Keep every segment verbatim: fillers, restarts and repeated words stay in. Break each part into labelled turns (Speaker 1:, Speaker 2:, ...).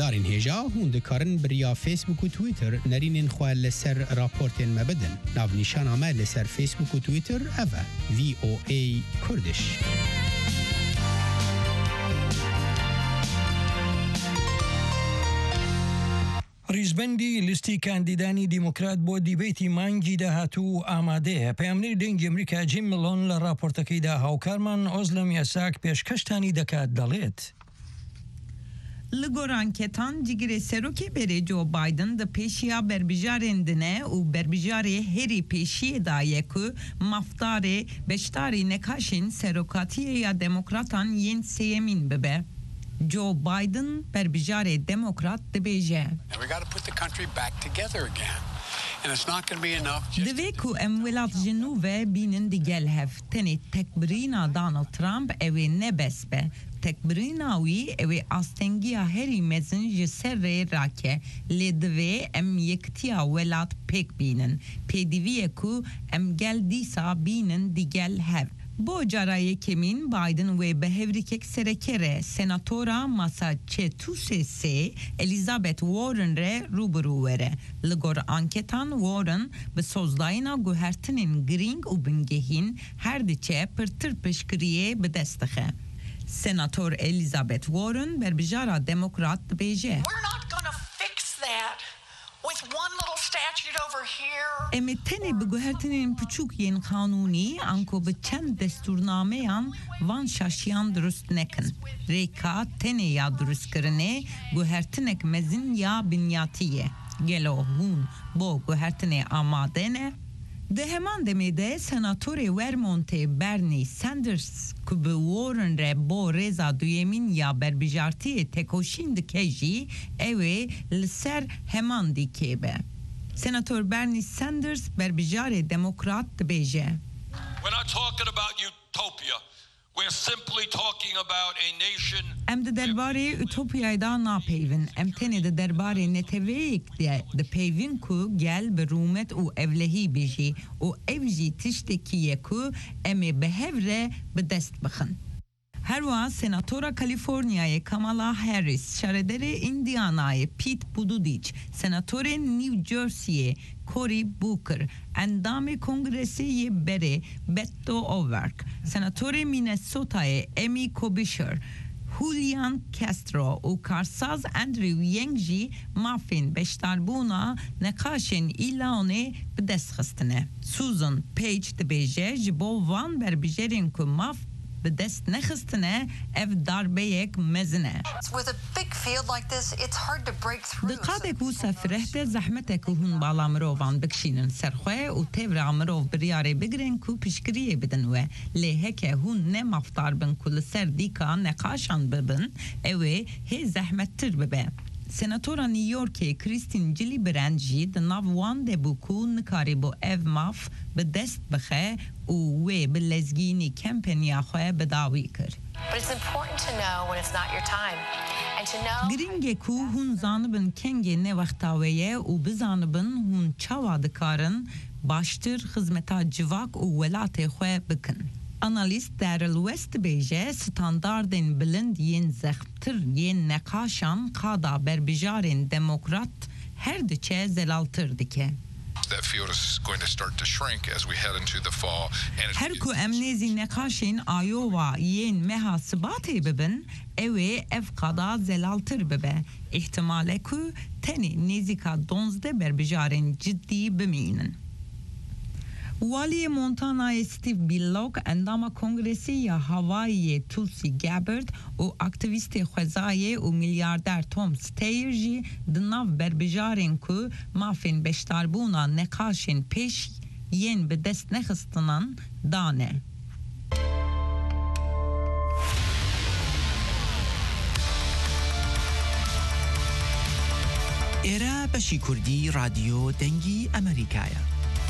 Speaker 1: هزارین هجا هون دکارن بریا فیسبوک و تویتر نرینین خواه لسر راپورتین مبدن ناو نیشان آمه لسر فیسبوک و تویتر اوه وی او ای کردش.
Speaker 2: ریزبندی لیستی کاندیدانی دیموکرات بۆ دیبیتی مانگی داهاتوو ئامادەیە. پەیامنەری دەنگی ئەمریکا جیم ملۆن لە راپۆرتەکەیدا هاوکارمان ئۆزلەم یاساک پێشکەشتانی دەکات دەڵێت.
Speaker 3: Li goranketan cigire seroke bere Joe Biden de peşiya berbijarendine u berbijare heri peşiye daye ku maftare beştari nekaşin serokatiye ya demokratan yen seyemin bebe. Joe Biden berbijare demokrat dibêje.
Speaker 4: We got to put the country back together again. And it's not going to be enough.
Speaker 3: Divê ku em welat ji nû ve bînin digel hev tenê tekbirîna Donald Trump ew ê nebes be. Tekbirîna wî ew ê astengiya herî mezin ji ser rê rake. Lê divê em yekitiya welat pêk bînin. Pêdivî ku em gel dîsa bînin digel hev. Bo carayê kemîn Biden wê bi hevrîkek serekere senatora Massachusettsê Elizabeth Warren re rûbirû were. Li gor anketan Warren bi sozdayîna guhertinên girîng û bingehîn her diçe pirtir piştgiriyê bi dest dixe. Senator Elizabeth Warren berbijara demokrat dibêje.
Speaker 5: With one little statute over here.
Speaker 3: Em tenê bi guhertinên piçûk yên qanûnî anko bi çend destûrnameyan van şaşiyan durust nekin. Rêka tenê ya durustkirinê guhertinek mezin ya binyatî ye. Gelo hûn bo guhertinê amade ne? Di heman demê de senatorê Vermontê Bernie Sanders ku bi Warren re bo rêza duyemîn ya berbijartiyê tekoşîn dike jî ew ê li ser heman dîkê be. Senator Bernie Sanders berbijarê demokrat dibêje.
Speaker 6: We're not talking about utopia. We're simply talking about a nation.
Speaker 3: Em di derbarê Ütopyayê da napeyvin. Em tenê di derbarê neteweyek de dipeyvin ku gel bi rûmet û evlehî bijî û ev jî tiştekî ye ku em ê bi hev re bi dest bixin. Herwa Senatora Kaliforniyayê Kamala Harris, şarederê Indianayê Pete Buttigieg, Senatorê New Jersey'ê Cory Booker, endamê Kongresê berê Beto O'Rourke, Senatorê Minnesota'yê Amy Klobuchar, Julian Castro û karsaz Andrew Yang jî mafên beşdarbûna neqaşên îlanê bi dest xistine. Susan Page dibêje ji bo van berbijerên ku maf bi dest nexistine ev darbeyek mezine.
Speaker 5: With a big field like this, it's hard to break through.
Speaker 3: Dikadek û sefrehte zehmetek hûn bala mirovan bikşînin serxwe û tevra mirov biryarê bigirin ku piştgiriyê bidin we. Lê heke hûn ne mafdar bin ku li ser dîka neqaşan bibin, ew ê hê zehmettir bibe. Senatora New York'ê Christine Gillibrand jî di nav wan de bû ku nikarî bo ev maf bi dest bixe û wê bi lezgînî kampanya xwe bidawî kir.
Speaker 5: But it's important to know when it's not your time. And to know
Speaker 3: Giringe ku hûn zanibin kengê ne wexta we ye û bizanibin hûn çawa dikarin baştir xizmeta civak û welatê xwe bikin. Analîst Daryl West dibêje standardên bilind yên zexmtir yên neqaşan qada berbijarên demokrat her diçe zelaltir dike.
Speaker 7: That field is going to start to shrink as we head into the fall. And
Speaker 3: her ku em nêzî neqaşên Iowa yên meha sibatê bibin, ew ê ev qada zelaltir bibe. İhtimale ku tenê nêzîka donzde berbijarên ciddî bimînin. Waliyê Montanayê Steve Bullock endama Kongresî ya Hawaii'yê Tulsi Gabbard û aktivîstê xwezayê û milyarder Tom Steyer jî di nav berbijarên ku mafên beşdarbûna neqaşên pêş yên bi dest nexistinan dane.
Speaker 8: ئێرە بەشی کوردی رادیۆ دەنگی ئەمریکایە.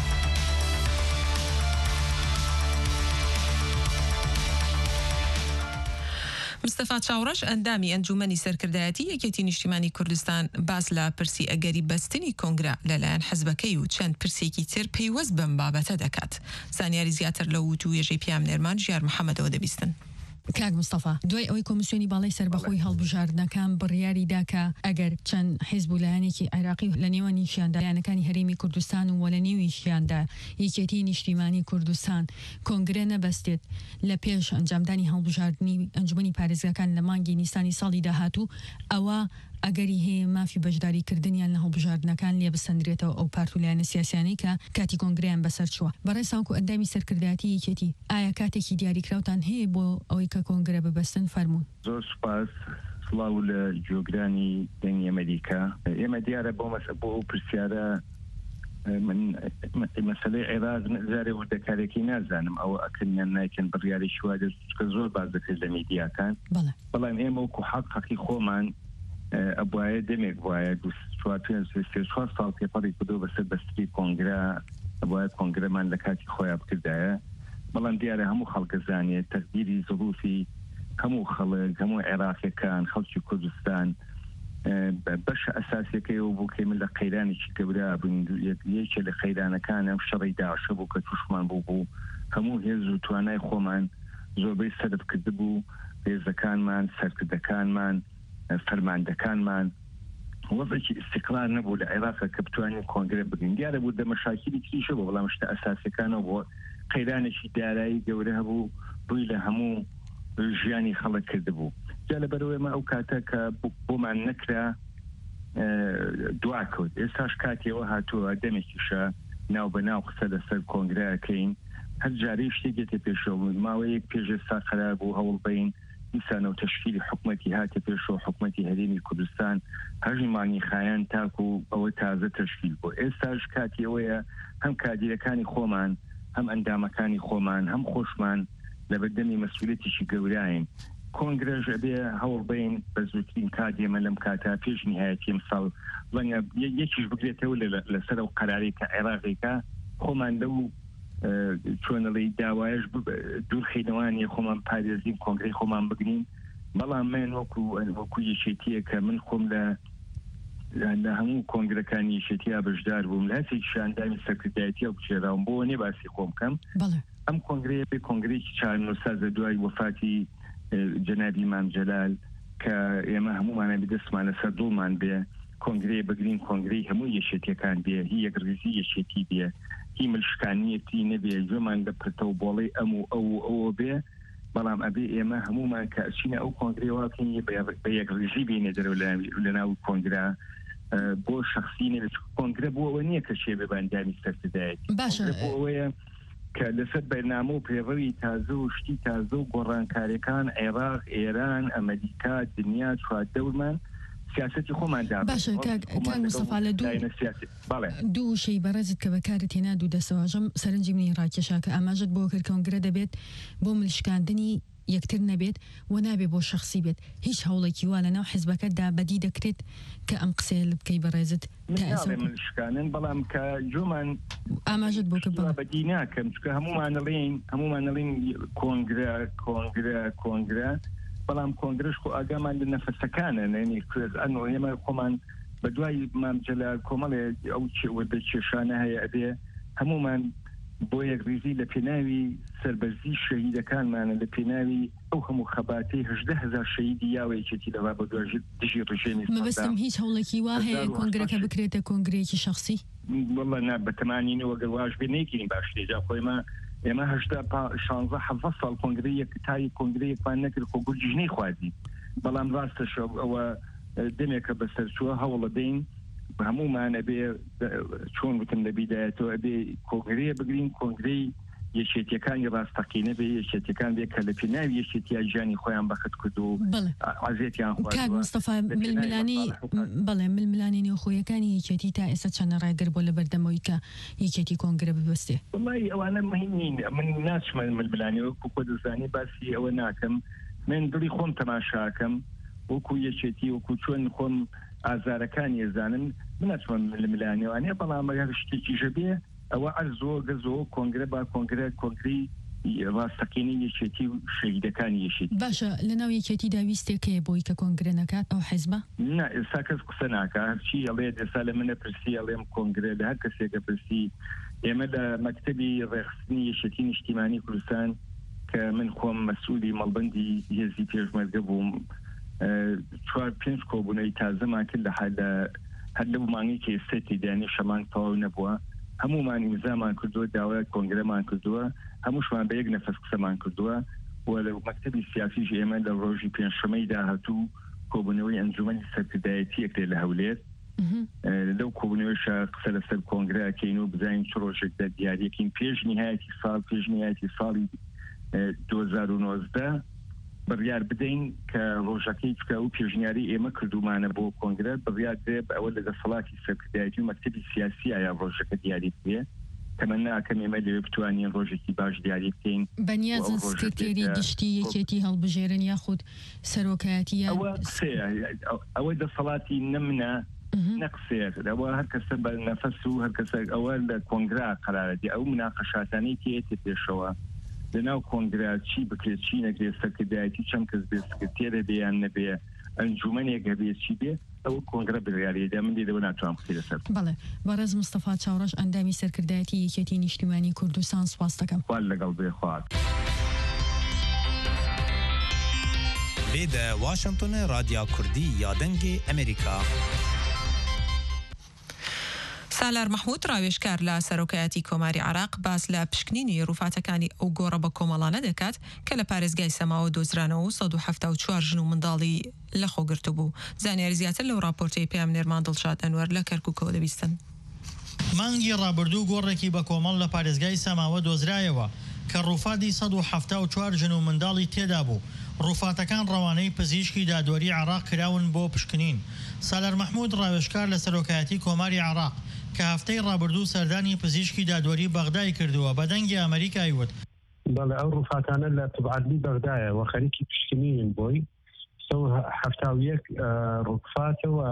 Speaker 9: مستەفا چاوڕەش ئەندامی ئەنجومەنی سەرکردایەتی یەکێتی نیشتیمانی کوردستان باس لە پرسی ئەگەری بەستنی کۆنگرا لەلایەن حەزبەکەی و چەند پرسێکی تر پەیوەست بەم بابەتە دەکات. زانیاری زیاتر لە ووت و وێژەی پیام نێرمان ژیار محەممەدەوە دەبیستن.
Speaker 10: کاک مستەفا دوای ئەوەی کۆمیسیۆنی باڵای سەربەخۆی هەڵبژاردنەکان بڕیاری داکە ئەگەر چەند حیزب و لایەنێکی عێراقی لە نێوانیشیاندا لایەنەکانی هەرێمی کوردستان و لە نێویشیاندا یەکێتی نیشتیمانی کوردستان کۆنگرە نەبەستێت لە پێش ئەنجامدانی هەڵبژاردننی ئەنجومەنی پارێزگاکان لە مانگی نیسانی ساڵی داهاتوو ئەوە ئەگەری هەیە مافی بەشداریکردنیان لە هەڵبژاردنەکان لێ بسەندرێتەوە ئەو پارت و لایەنە سیاسیانەی کە کاتی کۆنگرەیان بەسەر چووە بەڕێ ساوکو ئەندامی سەرکردایەتی یەکێتی ئایا کاتێکی دیاریکراوتان هەیە بۆ ئەوەی کە کۆنگرە ببەستن فەرموون
Speaker 11: زۆر سوپاس سڵاو لە جۆگرانی دەنگی ئەمریکا ئێمە دیارە بۆ مەسە بۆ ئەو پرسیارە من مەسەلەی عێراق زارێ وردەکارێکی نازانم ئەوە ئەکردیان نایکەن بڕیاری شوادە کە زۆر باز دەکرد لە میدیاکان بەڵام ئێمە وەکو حەقی خۆمان ئەبواە دەمێک وایە چوار ساڵ پێپەڕی کردو بەسەر بەستری کۆنگرە ئەبواە کۆنگرەمان لە کاتی خۆیان بکردایە بەڵام دیارە هەموو خەڵکە زانێت تەقدیری زروفی هەموو خەڵک هەموو عێراقیەکان خەڵکی کوردستان بەشە ئەساسیەکەی و بوو کە من لە قەیرانێکی گەورە بووین یەکێ لە قەیرانەکان ئەم شەڕی داعشە بوو کە تووشمان بوو بوو هەموو هێز و توانای خۆمان زۆربەی سەرف کرد بوو هێزەکانمان سەرکردەکانمان فەرماندەکانمان وەزێکی استقلال نەبوو لە عێراقە کە بتوانین کۆنگرە بگرین دیارە بوو دەمەشاکیلی تریشە بۆ بەڵام شتە ئەساسیەکانەوە بۆ قەیرانێکی دارایی گەورە هەبوو بووی لە هەموو ژیانی خەڵک کردبوو جا لەبەرەوەی ئێمە ئەو کاتە کە بۆمان نەکرا دوا کەوت ئێستاش کاتێەوە هاتووە دەمێکیشە ناو بە ناو قسە لەسەر کۆنگرەکەین هەر جارەی شتێکێتە پێشەوە ماوەیە یەک پێشێستا قەرار بوو هەوڵ بین دیسانە و تەشکیلی حکومەتی هاتە پێشەوە حکومەتی هەرێمی کوردستان هەژمانی خایان تاکو ئەوە تازە تەشکیل بوو ئێستاش کاتێەوەیە هەم کادیرەکانی خۆمان هەم ئەندامەکانی خۆمان هەم خۆشمان لە بەردەمی مەسئولێتیشی گەوراین کۆنگرەژ ئەبێ هەوڵ بین بە زووترین کاتێمە لەم کاتا پێش نهایەتی ئەمساڵ بڵێنە یەکیش بگرێتەوە لەسەر ئەو قەرارەی کە عێراقێکە خۆمان لەو چۆنەڵی داوایش دوورخینەوانی خۆمان پارێزین کۆنگرەی خۆمان بگرین بەڵام من وەکو وەکو یەکێتیە کە من خۆم لە لە هەموو کۆنگرەکانی یەکێتیا بەشدار بووم لە هەسێکی شاندامی سەرکردایەتیە بچێراوم بۆ نێ باسی خۆم کەم ئەم کۆنگرەیە بێ کۆنگرەیەکی چارنۆ سازە دوای وەفاتی جەنابی مام جەلال کە ئێمە هەمومانە بدەستمان لەسەر دڵمان بێ کۆنگرەیە بگرین کۆنگرەی هەموو یەکێتیەکان بێ هی یەکڕیزی یەکێتی بێ هی ملشکانیەتی نەبێ گوێمان لە پرتەو بۆڵی ئەم و ئەو ئەوە بێ بەڵام ئەبێ ئێمە هەمومان کە ئەچینە ئەو کۆنگرەوەکەین بە یەکڕیزی بینێ دەرەوە لە ناو کۆنگرە بۆ شخصی نەبێت کۆنگرە بۆ ئەوە نییە کە شێ بێ بەندامی سەرکردایەتی
Speaker 10: باشە
Speaker 11: بۆ ئەوەیە کە لەسەر بەرنامە و پێڕەوی تازە و شتی تازە و گۆڕانکاریەکان عێراق ئێران ئەمریکا دنیا چواردەورمان سیاسەتی خۆماندا
Speaker 10: باشە کاک مستەفا لە دوو شەی بەڕێزت کە بەکارت هێنا دوو دەسەواژەم سەرنجی منی ڕاکێشا کە ئاماژت بۆ کرد کۆنگرە دەبێت بۆ ملشکاندنی یەکتر نەبێت و نابێ بۆ شخصی بێت هیچ هەوڵێکی وا لە ناو حیزبەکەتدا بەدی دەکرێت کە ئەم قسەیە لە بکەی بەڕێزت
Speaker 11: ملشکانن بەڵام کە جۆمان
Speaker 10: ئاماژت بۆ کرد
Speaker 11: بەدی ناکەم چکە هەمومانەڵین هەمومانەڵین کۆنگرە کۆنگرە کۆنگرە بەڵام کۆنگرش خۆ ئاگامان لە نەفەسەکانە نێنی کوێز ئەنۆ ئێمە خۆمان بە دوای مام جەلال کۆمەڵێ ئەو وەردە کێشانە هەیە ئەبێ هەمومان بۆ یەکڕیزی لە پێناوی سەربەرزی شەهیدەکانمانە لە پێناوی ئەو هەموو خەباتەی هەژدە هەزار شەهیدی یاوەیەکێتی لەوا بە دوای دژی ڕژێمی
Speaker 10: مەبەستم هیچ هەوڵێکی وا هەیە کۆنگرەکە بکرێتە کۆنگرەیەکی شخصی
Speaker 11: وەڵڵا نا بەتەمانینەوە گەر واش بێ نەیکردین باش لێجا خۆیمە ئێمە هەژدە شانزە حەڤە ساڵ کۆنگرەیەک تای کۆنگرەیەکمان نەکرد خۆ گورجژنەی خوازی بەڵام ڕاستەش ئەوە دەمێکە بەسەر چووە هەوڵە دەین هەمومانە بێ چۆن وتم لە بیدایەتەوە ئەبێ کۆنگرەیە بگرین کۆنگرەی یەکێتیەکانی ڕاستەقینە بێ یەکێتیەکان بێ کە لە پێناوی یەکێتیا ژیانی خۆیان بەخت کرد و عەزیەتیان
Speaker 10: کاک مستەفا ململانی بەڵێ ململانی نێوخۆیەکانی یەکێتی تا ئێستا چەند ڕایگر بۆ لە بەردەمەوەی کە یەکێتی کۆنگرە ببەستێ
Speaker 11: وڵی ئەوانە مهم نین من ناچمە ململانی وەکو خۆ دەزانی باسی ئەوە ناکەم من دڵی خۆم تەماشاکەم وەکو یەکێتی وەکو چۆن خۆم ئازارەکانی ێزانن منەچمە ململانیوانێ بەڵام ئەگەر شتێکیژە بێ ئەوە ئەرزۆ گەزۆ کۆنگرە با کۆنگرە کۆنگری ڕاستەقینی یەکێتی و شەهیدەکانی یەکێتی
Speaker 10: باشە لە ناو یەکێتی داویستێکەیە بۆی کە کۆنگرە نەکات ئەو حیزبە
Speaker 11: نا ئێستا کەس قسە ناکە هەرچی ئەڵێ ئێستا لە منە پرسی ئەڵێم کۆنگرە لە هەر کەسێکە پرسی ئێمە لە مەکتەبی ڕێخستنی یەکێتی نیشتیمانی کوردستان کە من خۆم مەسئولی مەڵبەندی هێزی پێشمەرگە بووم چوار پێنج کۆبوونەوەی تازەمان کرد لە هەر لەو مانگی کە ئێستا تێدایانێ شەمان تەواو نەبووە هەمومان ئیمزامان کردووە داوای کۆنگرەمان کردووە هەمووشمان بە یەک نەفەس قسەمان کردووە و لە مەکتەبی سیاسیش ئێمە لە ڕۆژی پێنجشەمەی داهاتوو کۆبوونەوەی ئەنجومەنی سەرکردایەتی یەکرێ لە هەولێر لەو کۆبوونەوەیش قسە لەسەر کۆنگرەکەین و بزانین چ ڕۆژێکدا دیاریەکەین پێش نهایەتی ساڵ پێش نهایەتی ساڵی دوو هەزار و نۆزدە بڕیار بدەین کە ڕۆژەکەی چکە و پێشنیاری ئێمە کردومانە بۆ کۆنگرە بڕیار درێ بە ئەوە لە دەسەڵاتی سەرکردایەتی و مەکتەبی سیاسی ئایا ڕۆژەکە دیاری بێ تەمەنا ئەکەم ئێمە لەوێ بتوانین ڕۆژێکی باش دیاری بکەین
Speaker 10: بەنیازن سکرتێری گشتی یەکێتی هەڵبژێرن یاخود سەرۆکایەتی
Speaker 11: ئەوەی دەسەڵاتی نەمنە نەقسێت ئەوە هەر کەسە بە نەفەس و هەر کەسە ئەوە لە کۆنگرا قەرارەتی ئەو مناقەشاتانەی کێتێ پێشەوە لەناو کۆنگرا چی بکرێت چی نەکرێت سەرکردایەتی چەند کەس بێ سکرتێرە بێیان نەبێ ئەنجومەنێک هەبێ چی بێ ئەوە کۆنگرە بڕیارەیەدا من لێرەوە ناتوانم بخیرە سەر
Speaker 10: بەڵێ بەڕێز مستەفا چاوڕەش ئەندامی سەرکردایەتی یەکێتی نیشتیمانی کوردستان سوپاس دەکەم
Speaker 11: خوار لەگەڵ بێ خوار
Speaker 12: بێدە واشنگتۆنە رادیا کوردی یا دەنگی ئەمریکا
Speaker 9: سالار محمود ڕاوێژکار لە سەرۆکایەتی کۆماری عراق باس لە پشکنینی ڕووفاتەکانی ئەو گۆڕە بە کۆمەڵانە دەکات کە لە پارێزگای سەماوە دۆزرانەوە و سەد و هەفتە و چوار ژن و منداڵی لەخۆگرتو بوو. زانیاری زیاتر لەو راپۆرتەی پێم نێرمان دڵشاد ئەنوەر لە کەرکووکەوە دەبیستن.
Speaker 13: مانگی ڕابردوو گۆڕێکی بە کۆمەڵ لە پارێزگای سەماوە دۆزرایەوە کە ڕووفاتی سەد و هەفتە و چوار ژن و منداڵی تێدا بوو. ڕووفاتەکان ڕەوانەی پزیشکی دادوەری عراق کراون بۆ پشکنین. سالار محمود ڕاوێژکار لە سەرۆکایەتی کۆماری عراق کە هەفتەی ڕابردوو سەردانی پزیشکی دادوەری بەغدای کردووە بە دەنگی ئەمریکای وت
Speaker 14: بەڵێ ئەو ڕووفاتانە لە تبعادلی بەغدایە و خەریکی پشکنین بۆی هەفتا و یەک ڕووفاتەوە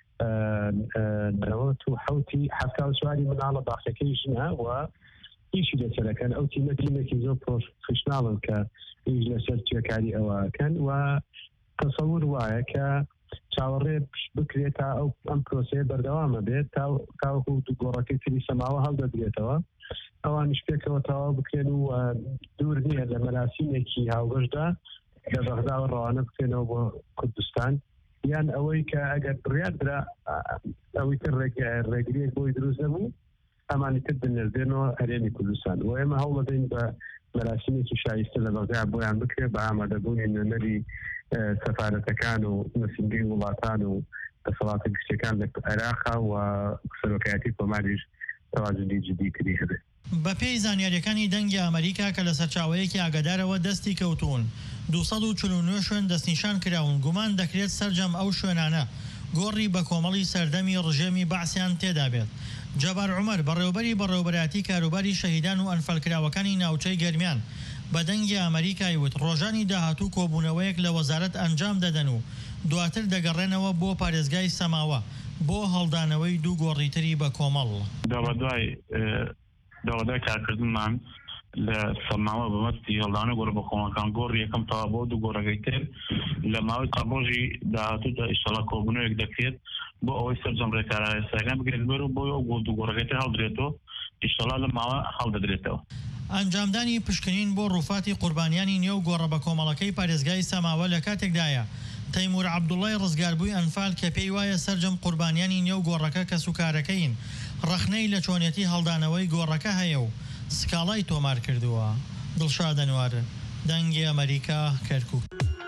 Speaker 14: نەوەت و حوتی هەفتا و چواری مناڵە باخەکەی ژنە و ئیشی لەسەرەکەن ئەو تیمە تیمێکی زۆر پرۆفێشناڵن کە هیچ لەسەر توێکاری ئەوەکەن و تەسەور وایە کە چاوەڕێ بکرێت تا ئەو ئەم پرۆسەیە بەردەوامە بێت تاوەکو گۆڕەکەی تری سەماوە هەڵدەدرێتەوە ئەوانش پێکەوە تەواو بکرێن و دوور نییە لە مەراسیمێکی هاوبەشدا لە بەغداوە ڕەوانە بکرێنەوە بۆ کوردستان یان ئەوەی کە ئەگەر بڕیار درا ئەوەی تر ڕێگریەک بۆی دروست نەبوو ئەمانی تر بنێردێنەوە هەرێمی کوردستان و ئێمە هەوڵ دەدەین بە مەراسیمێکی شایستە لە بەغدا بۆیان بکرێت بە ئامادەبوونی نوێنەری سەفارەتەکان و نووسنگی وڵاتان و دەسەڵاتە گشتەکان لە عێراقا و سەرۆکایەتی کۆماریش تەواجدی جدی کردی هەبێت.
Speaker 13: بە پێی زانیاریەکانی دەنگی ئەمریکا کە لە سەرچاوەیەکی ئاگادارەوە دەستی کەوتون دووسەد و چل و نۆ شوێن دەستنیشان کراون گومان دەکرێت سەرجەم ئەو شوێنانە گۆڕی بە کۆمەڵی سەردەمی ڕژێمی بەعسیان تێدا بێت. جەبار عومەر بەڕێوەبەری بەڕێوەبەراتی کاروباری شەهیدان و ئەنفەلکراوەکانی ناوچەی گەرمیان بە دەنگی ئەمریکای وت ڕۆژانی داهاتوو کۆبوونەوەیەک لە وەزارەت ئەنجام دەدەن و دواتر دەگەڕێنەوە بۆ پارێزگای سەماوە بۆ هەڵدانەوەی دوو گۆڕیتری بە کۆمەڵ.
Speaker 15: داوادوای داوادای کارکردنمان لە سەماوە بەمەستی هەڵدانە گۆڕە بە کۆمەڵەکان گۆڕی یەکەم تەوا بۆ دوو گۆڕەکەی تر لە ماوەی ڕۆژی داهاتوودا ئیشەڵا کۆبوونەوەیەک دەکرێت بۆ ئەوەی سەرجەم ڕێکارەسەکان بگرێت بەر و بۆ ئەو دوو گۆڕەکەی تر هەڵدرێتەوە ئیشەڵا لە ماوە هەڵدەدرێتەوە.
Speaker 13: ئەنجامدانی پشکنین بۆ ڕووفاتی قوربانیانی نێو گۆڕە بە کۆمەڵەکەی پارێزگای سەماوە لە کاتێکدایە تەیمور عەبدوڵڵای ڕزگاربووی ئەنفال کە پێی وایە سەرجەم قوربانیانی نێو گۆڕەکە کە سوکارەکەین ڕەخنەی لە چۆنیەتی هەڵدانەوەی گۆڕەکە هەیە و سکاڵای تۆمار کردووە. دڵشاد ئەنوار دەنگی ئەمریکا کەرکووک.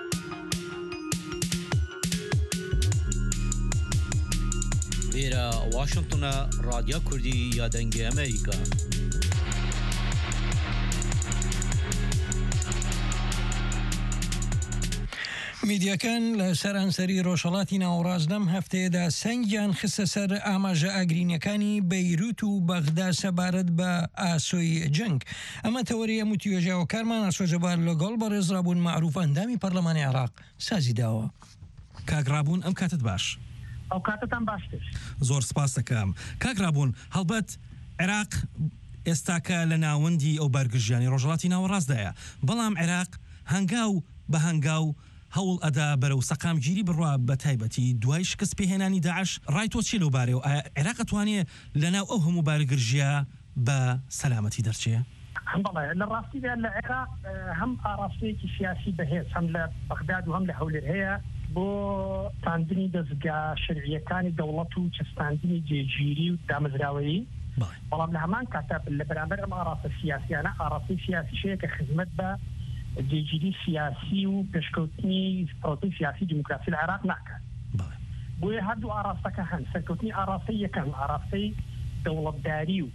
Speaker 12: لێرە واشنگتۆنە رادیا کوردی یا دەنگی ئەمریکا.
Speaker 2: میدیەکان لە سەرانسەری ڕۆژهەڵاتی ناوەڕاست لەم هەفتەیەدا سەنگیان خستە سەر ئاماژە ئاگرینیەکانی بەیروت و بەغدا سەبارەت بە ئاسۆی جەنگ. ئەمە تەوەری هەموو توێژاوەکارمان ئاسۆجەبار لەگەڵ بە ڕێزرابوون مەعروف ئەندامی پەرلەمانی عێراق سازی داوە.
Speaker 16: کاگرابوون ئەم کاتت باش.
Speaker 17: ئەو کاتتان باشتر.
Speaker 16: زۆر سپاس دەکەم. کاگرابوون هەڵبەت عێراق ئێستاکە لە ناوەندی ئەو بەرگژیانی ڕۆژهەڵاتی ناوەڕاستدایە بەڵام عێراق هەنگاو بە هەنگاو هەوڵ ئەدا بەرەو سەقامگیری بڕوا بە تایبەتی دوای شکست پێهێنانی داعش ڕای تۆ چی لەو بارەوە عێراق ئەتوانێت لەناو ئەو هەموو بارگرژیە بە سەلامەتی دەرچێ؟
Speaker 17: بەڵێ لە ڕاستیدا لە عێراق هەم ئاراستەیەکی سیاسی بەهێز هەم لە بەغداد و هەم لە هەولێر هەیە بۆ تاندنی دەستگا شەرعیەکانی دەوڵەت و چەسپاندنی جێگیری و دامەزراوەیی بەڵام لە هەمان کاتە لە بەرامبەر ئەم ئاراستە سیاسیانە ئاراستەی سیاسیشەیە کە خزمەت بە جێگیری سیاسی و پێشکەوتنی پرۆسەی سیاسی دیموکراسی لە عێراق ناکات بۆیە هەردوو ئاراستەکە هەن سەرکەوتنی ئاراستەی یەکەم ئاراستەی دەوڵەتداری و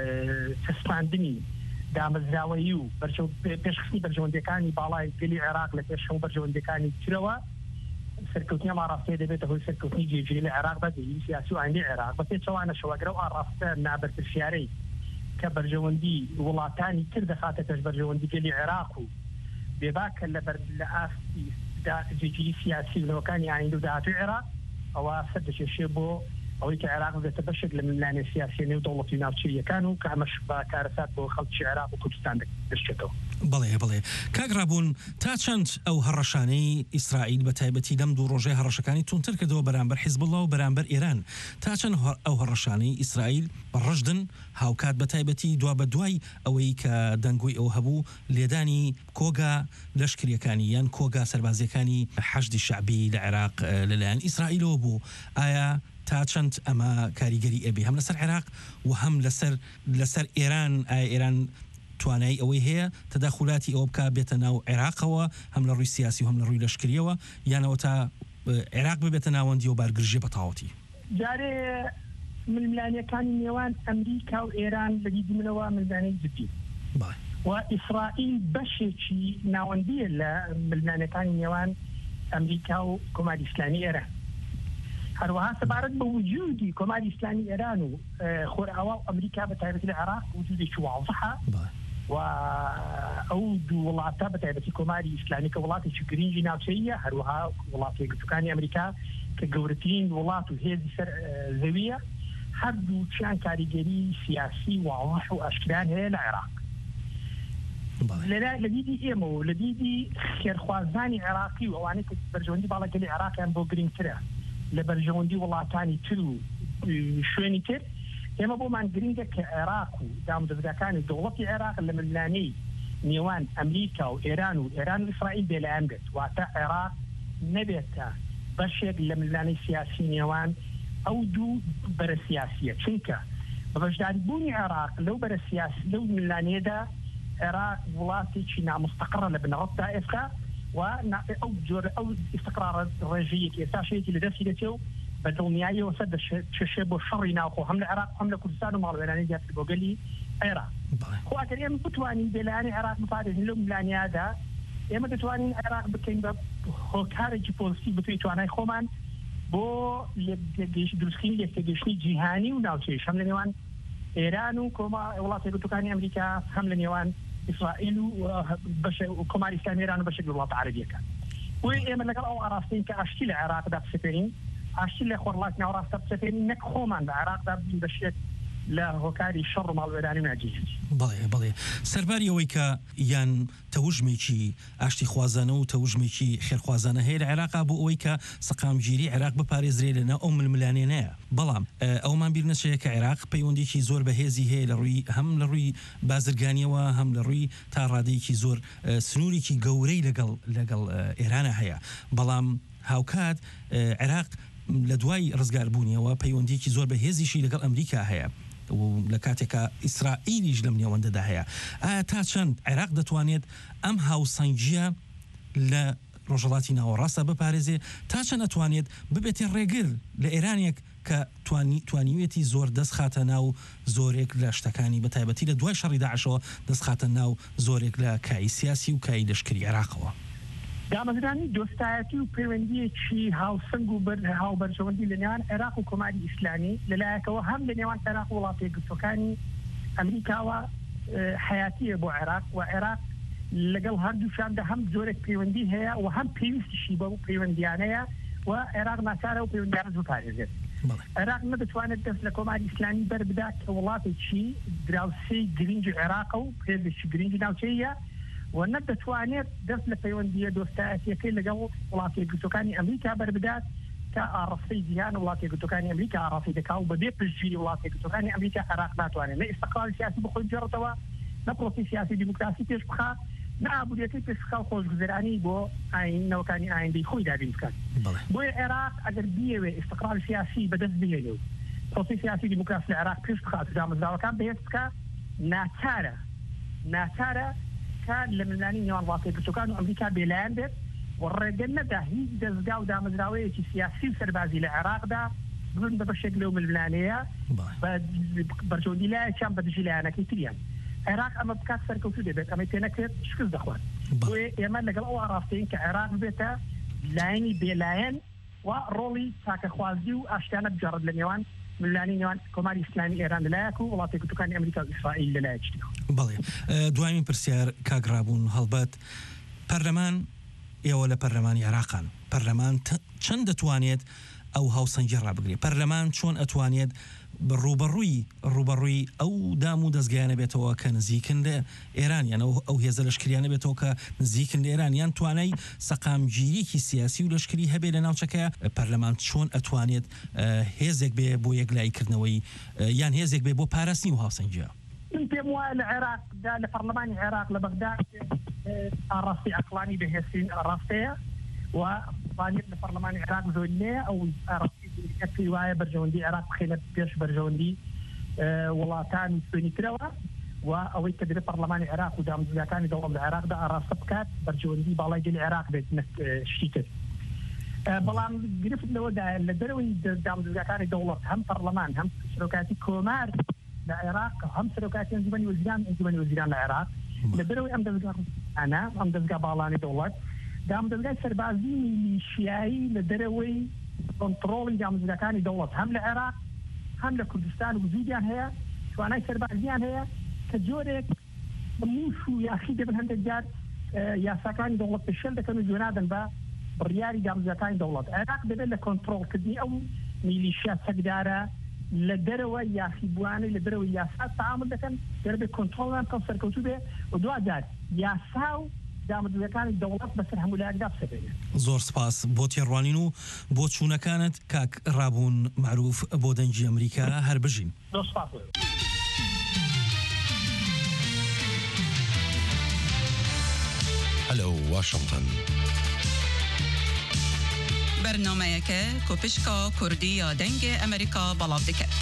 Speaker 17: چەسپاندنی دامەزراوەیی و پێشخستنی بەرژەوەندەکانی باڵای گەلی عێراق لە پێش هەموو بەرژەوەندەکانی ترەوە سەرکەوتنی ئاراستەیە دەبێتە هۆی سەرکەوتنی جێگیری لە عێراق بە جێگیری سیاسی و ئایندی عێراق بە پێچەوانە شەوەگرە و ئاراستە نابەرپرسیارەی کە بەرژەوەندی وڵاتانی تر دەخاتە پێش بەرژەوەندی گەلی عێراق و بێباکە لەبەر لە ئاستی جێگیری سیاسی و لەوەکانی ئایندی و داهاتووی عێراق ئەوە سەر دەکێشێ بۆ ئەوەی کە عێراق بێتە بەشێک لە ململانێ سیاسی نێو دەوڵەتی ناوچەیەکان و کە ئەمەش بە کارەسات بۆ خەڵکی عێراق و کوردستان دەچێتەوە.
Speaker 16: بەڵێ بڵێ کاگرابوون تا چەند ئەو هەڕەشانەی ئیسرائیل بە تایبەتی لەم دوو ڕۆژەی هەڕەشەکانی تونتر کردەوە بەرامبەر حیزبوڵڵا و بەرامبەر ئێران تا چەند ئەو هەڕەشانەی ئیسرائیل ڕژدن هاوکات بە تایبەتی دوا بە دوای ئەوەی کە دەنگۆی ئەو هەبوو لێدانی کۆگا لەشکریەکانی یان کۆگا سەربازیەکانی حەشدی شعبی لە عێراق لەلایەن ئیسرائیلەوە بوو ئایا تا چەند ئەمە کاریگەری ئەبێ هەم لەسەر عێراق و هەم لەسەر لەسەر ئێران ئایا ئێران توانایی ئەوەی هەیە تەداخولاتی ئەوە بکە بێتە ناو عێراقەوە هەم لە ڕووی سیاسی و هەم لە ڕووی لەشکریەوە یانەوە تا عێراق ببێتە ناوەندی و بارگرژێ بە تاوەتی
Speaker 17: جارێ ململانیەکانی نێوان ئەمریکا و ئێران لە دیدی منەوە ململانەی جدی و ئیسرائیل بەشێکی ناوەندیە لە ململانەکانی نێوان ئەمریکا و کۆماری ئیسلامی ئێران هەروەها سەبارەت بە وجودی کۆماری ئیسلامی ئێران و خۆرئاوا و ئەمریکا بە تایبەتی لە عێراق وجودێکی واضحە و ئەو دوو وڵاتە بە تایبەتی کۆماری ئیسلامی کە وڵاتێکی گرنگی ناوچەیە هەروەها وڵاتی یەکگرتووەکانی ئەمریکا کە گەورەترین وڵات و هێزی سەر زەویە هەردوو چیان کاریگەری سیاسی واضح و ئاشکران هەیە لە عێراق لە دیدی ئێمە و لە دیدی خێرخوازانی عێراقی و ئەوانەی کە بەرژەوەندی باڵەگەلی عێراقیان بۆ گرنگترە لە بەرژەوەندی وڵاتانی تر و شوێنی تر ئێمە بۆمان گرنگە کە عێراق و دامدەستگاکانی دەوڵەتی عێراق لە ململانەی نێوان ئەمریکا و ئێران و ئێران و ئیسرائیل بێلایەن بێت واتە عێراق نەبێتە بەشێک لە ململانەی سیاسی نێوان ئەو دوو بەرە سیاسیە چونکە بە بەشداریبوونی عێراق لەو بەرە سیاسی لەو ململانەیەدا عێراق وڵاتێکی نامستەقڕە لە بنەڕەتدا ئێستا و ئەو جۆر ئەو استقرار ڕێژەیەکی ئێستاشەیەکی لە دەستی دەچێ و بە دڵنیاییەوە سەر دەچێشێ بۆ شەڕی ناوخۆ هەم لە عێراق هەم لە کوردستان و ماڵوێرانی زیاتر بۆ گەلی عێراق خۆ ئەگەر ئێمە بتوانین بێلایەنی عێراق بپارێزین لەو ملانیادا ئێمە دەتوانین عێراق بکەین بە هۆکارێکی پۆلیسی بتوی توانای خۆمان بۆ دروستکردنی یەکتێگەشتنی جیهانی و ناوچەیش هەم لە نێوان ئێران و کۆما وڵاتە یەکگرتووەکانی ئەمریکا هەم لە نێوان ئیسرائیل و بەشێ و کۆماری ئیسلامی ئێران و بەشێک لە وڵاتە عەرەبیەکان وی ئێمە لەگەڵ ئەو ئاراستەین کە ئاشتی لە عێراقدا بسەپێنین ئاشتی لە خۆرڵات ناوەڕاستە بسەپێنین نەک خۆمان لە عێراقدا بین بەشێک لە هۆکاری شەڕ و ماڵوێرانی و ناجێژی
Speaker 16: بەڵێ بەڵێ سەرباری ئەوەی کە یان تەوژمێکی ئاشتی خوازانە و تەوژمێکی خێرخوازانە هەیە لە عێراقا بۆ ئەوەی کە سەقامگیری عێراق بپارێزرێ لەناو ئەو ململانێنەیە بەڵام ئەومان بیر نەچێت کە عێراق پەیوەندێکی زۆر بەهێزی هەیە لە ڕووی هەم لە ڕووی بازرگانیەوە هەم لە ڕووی تا ڕادەیەکی زۆر سنوورێکی گەورەی لەگەڵ لەگەڵ ئێرانە هەیە بەڵام هاوکات عێراق لە دوای ڕزگاربوونیەوە پەیوەندێکی زۆر بەهێزیشی لەگەڵ ئەمریکا هەیە لە کاتێکە ئیسرائیلیش لەم نێوەندەدا هەیە ئایا تا چەند عێراق دەتوانێت ئەم هاوسەنگیە لە ڕۆژهەڵاتی ناوەڕاستە بپارێزێ تا چەند ئەتوانێت ببێتێ ڕێگر لە ئێرانێک کە توانیوێتی زۆر دەست خاتە ناو زۆرێک لە شتەکانی بەتایبەتی لە دوای شەڕی داعشەوە دەست خاتە ناو زۆرێک لە کای سیاسی و کای لەشکری عێراقەوە
Speaker 17: دامەزرانی دۆستایەتی و پەیوەندیەکی هاوسەنگ و هاوبەرژەوەندی لە نێوان عێراق و کۆماری ئیسلامی لەلایەکەوە هەم لە نێوان عێراق و وڵاتە یەکگرتووەکانی ئەمریکاوە حیاتیە بۆ عێراق و عێراق لەگەڵ هەردووشاندا هەم جۆرێک پەیوەندی هەیە و هەم پێویستیشی بەو پەیوەندیانەیە و عێراق ناچارە و پەیوەندیانە بپارێزێت عێراق نەدەتوانێت دەست لە کۆماری ئیسلامی بەربدات کە وڵاتێکی دراوسەی گرنگی عێراق و هێزێکی گرنگی ناوچەیە و نەدەتوانێت دەست لە پەیوەندیە دۆستایەتیەکەی لەگەڵ وڵاتە یەکگرتووەکانی ئەمریکا بەربدات کە ئاڕاستەی جیهان و وڵاتە یەکگرتووەکانی ئەمریکا ئاڕاستی دەکا و بەبێ پشتگیری وڵاتە یەکگرتووەکانی ئەمریکا عێراق ناتوانێت نە ئیستیقلالی سیاسی بخۆی بجێڕێتەوە نە پرۆسی سیاسی دیموکراسی پێش بخات نابودەکەی پێشخەڵ خۆشگوزەرانی بۆ ئاینەوەکانی ئایندەی خۆی دابین بکات بۆیە عێراق ئەگەر بیەوێ ئیستقرار سیاسی بەدەست بهێنێ و پرۆسی سیاسی دیموکراسی لە عێراق پێش بخات و دامەزراوەکان بەهێز بکات ناچارە ناچارە کە لە ملانی نێوان وڵاتە یەکگرتووەکان و ئەمریکا بێلایەن بێت و ڕێگە نەدا هیچ دەستگا و دامەزراوەیەکی سیاسی و سەربازی لە عێراقدا بن بە بەشێک لەو ململانەیە بەرژەوەندی لایەکیان بەدژی لایەنەکەی تریان عێراق ئەمە بکات سەرکەوتوو دەبێت ئەمە تێ نەکرێت شکست دەخوات بۆیە ئێمە لەگەڵ ئەو ئاراستەیەن کە عێراق بێتە لایەنی بێلایەن و ڕۆڵی تاکەخوازی و ئاشتیانە بجارڕد لە نێوان ملانی نێوان کۆماری ئیسلامی ئێران لەلایەک و وڵاتە یەکگرتووەکانی ئەمریکا و ئیسرائیل لەلایەکیەوە.
Speaker 16: بەڵێ دوایمین پرسیار کاگرابوون هەڵبەت پەرلەمان ئێوە لە پەرلەمانی عێراقان پەرلەمان چەند دەتوانێت ئەو هاوسەنگی ڕابگرێت پەرلەمان چۆن ئەتوانێت ڕوبەڕووی ڕوبەڕووی ئەو دام و دەستگایانە بێتەوە کە نزیکن لە ئێرانیان ئەو هێزە لەشکریانە بێتەوە کە نزیکن لە ئێرانیان توانای سەقامگیریکی سیاسی و لەشکری هەبێ لە ناوچەکە پەرلەمان چۆن ئەتوانێت هێزێک بێ بۆ یەکلایکردنەوەی یان هێزێک بێ بۆ پاراستنی و هاوسەنگیە
Speaker 17: من پێم وایە لە عێراقدا لە پەرلەمانی عێراق لە بەغدا ئاڕاستی عەقڵانی بەهێزترین ئاڕاستەیە و بانێت لە پەرلەمانی عێراق زۆر نییە ئەو ئاڕاستی پێی وایە بەرژەوەندی عێراق بخێنێت پێش بەرژەوەندی وڵاتانی سوێنی ترەوە و ئەوەی کە دەبێت پەرلەمانی عێراق و دامەزراوەکانی دەوڵەت لە عێراقدا ئاڕاستە بکات بەرژەوەندی باڵای گەلی عێراق بێت شتی تر بەڵام گرفت لەوەدا لە دەرەوەی دامەزراوەکانی دەوڵەت هەم پەرلەمان هەم سەرۆکاتی کۆمار لە عێراق هەم سەرۆکاتی ئەنجومەنی وەزیران ئەنجومەنی وەزیران لە عێراق لە دەرەوەی ئەم دەستگاانە ئەم دەستگا باڵانی دەوڵەت دامەزرای سەربازی میلیشیایی لە دەرەوەی کۆنتڕۆڵی دامەزراوەکانی دەوڵەت هەم لە عێراق هەم لە کوردستان وجودیان هەیە توانای سەربازیان هەیە کە جۆرێک موش و یاخی دەبن هەندێک جار یاساکانی دەوڵەت پێشێل دەکەن و جوێنادەن بە بڕیاری دامەزراوەکانی دەوڵەت عێراق دەبێت لە کۆنتڕۆڵکردنی ئەو میلیشیا سەگدارە لە دەرەوە یاخی بوانەی لە دەرەوەی یاسا تعامل دەکەن دەبێت کۆنتڕۆڵیان کەم سەرکەوتوو بێ و دوجار یاسا و دامەزراوەکانی دەوڵەت بەسەر هەموو لایەکدا بسەبێنێت.
Speaker 16: زۆر سپاس بۆ تێڕوانین و بۆ چوونەکانت کاک ڕابوون معروف بۆ دەنگی ئەمریکا هەر بژین.
Speaker 17: زۆر سپاس.
Speaker 18: هەلو واشنگتن.
Speaker 19: بەرنامەیەکە کۆپشکا کوردی یا دەنگی ئەمریکا بەڵاو دەکات.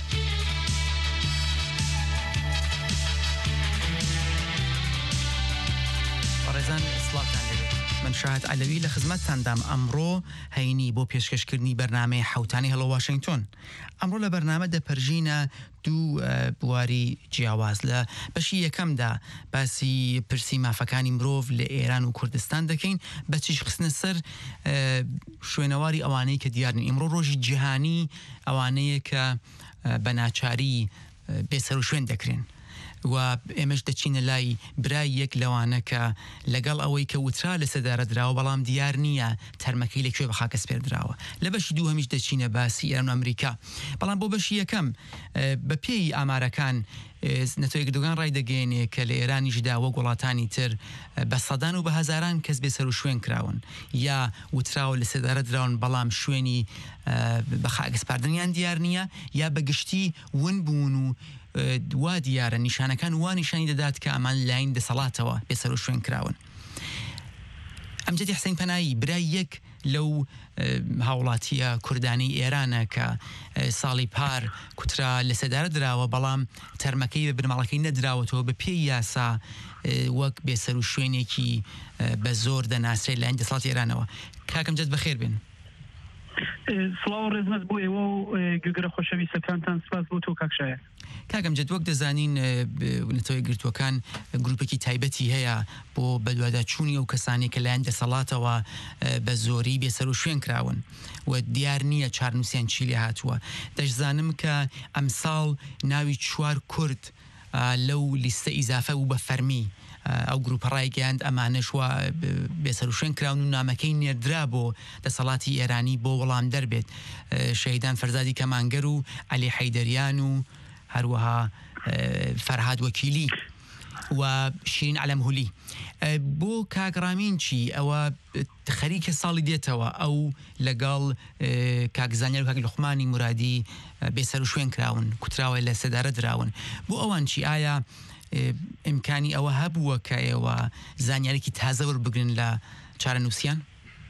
Speaker 8: ڕێزان سڵاتان لەبێت من شاهد علەوی لە خزمەتتاندام ئەمڕۆ هەینی بۆ پێشکەشکردنی بەرنامەی حوتانی هەڵۆ واشنگتن ئەمڕۆ لە بەرنامە دەپەرژینە دوو بواری جیاواز لە بەشی یەکەمدا باسی پرسی مافەکانی مرۆڤ لە ئێران و کوردستان دەکەین بە چیش خستنە سەر شوێنەواری ئەوانەی کە دیارن ئیمڕۆ ڕۆژی جیهانی ئەوانەیە کە بە ناچاری بێسەر و شوێن دەکرێن و ئێمەش دەچینە لای برای یەک لەوانە کە لەگەڵ ئەوەی کە وترا لە سەدارە دراوە بەڵام دیار نییە تەرمەکەی لەکوێ بە خاکەس پێر دراوە لە بەشی دوو هەمیش دەچینە باسی ئێران و ئەمریکا بەڵام بۆ بەشی یەکەم بە پێی ئامارەکان نەتۆی یەکگرتووەکان ڕای دەگەێنێ کە لە ئێرانیشدا وەک وڵاتانی تر بە سەدان و بە هەزاران کەس بێسەر و شوێن کراون یا وتراوە لە سەدارە دراون بەڵام شوێنی بە خاکەسپاردنیان دیار نییە یا بەگشتی ون بوون و وا دیارە نیشانەکان وا نیشانی دەدات کە ئەمان لاین دەسەڵاتەوە بێسەر و شوێن کراون ئەمجدی حسین پەنایی برای یەک لەو هاوڵاتیە کوردانی ئێرانە کە ساڵی پار کوترا لە سەدارە دراوە بەڵام تەرمەکەی بە بنەماڵەکەی نەدراوەتەوە بە پێی یاسا وەک بێسەر و شوێنێکی بە زۆر دەناسرێت لاین دەسەڵاتی ئێرانەوە کاکەم جەت بەخێر بێن
Speaker 20: سڵاو ڕێزمەت بۆ ئێوە و گوگرە خۆشەویستەکانتان سپاس بۆ تۆ کاکشایە
Speaker 8: کاکەم جەت وەک دەزانین نەتەوەی گرتوەکان گروپێکی تایبەتی هەیە بۆ بەدواداچوونی ئەو کەسانی کە لایەن دەسەڵاتەوە بە زۆری بێسەر و شوێن کراون و دیار نییە چارنووسیان چی لێ هاتووە دەشزانم کە ئەمساڵ ناوی چوار کورد لەو لیستە ئیزافە و بە فەرمی ئەو گروپە ڕایگەیاند ئەمانەش وە بێسەر و شوێن کراون و نامەکەی نێردرا بۆ دەسەڵاتی ئێرانی بۆ وەڵام دەربێت شەهیدان فەرزادی کەمانگەر و عەلی حەیدەریان و هەروەها فەرهاد وەکیلی و شیرین عەلەمهولی بۆ کاگڕامین چی ئەوە خەریکە ساڵی دێتەوە ئەو لەگەڵ کاکزانیار و کاک لوقمانی مرادی بێسەر و شوێن کراون کوتراوە لە سەدارە دراون بۆ ئەوان چی ئایا ئیمکانی ئەوە هەبووە کە ئێوە زانیارێکی تازە وەربگرن لە چارە نووسیان؟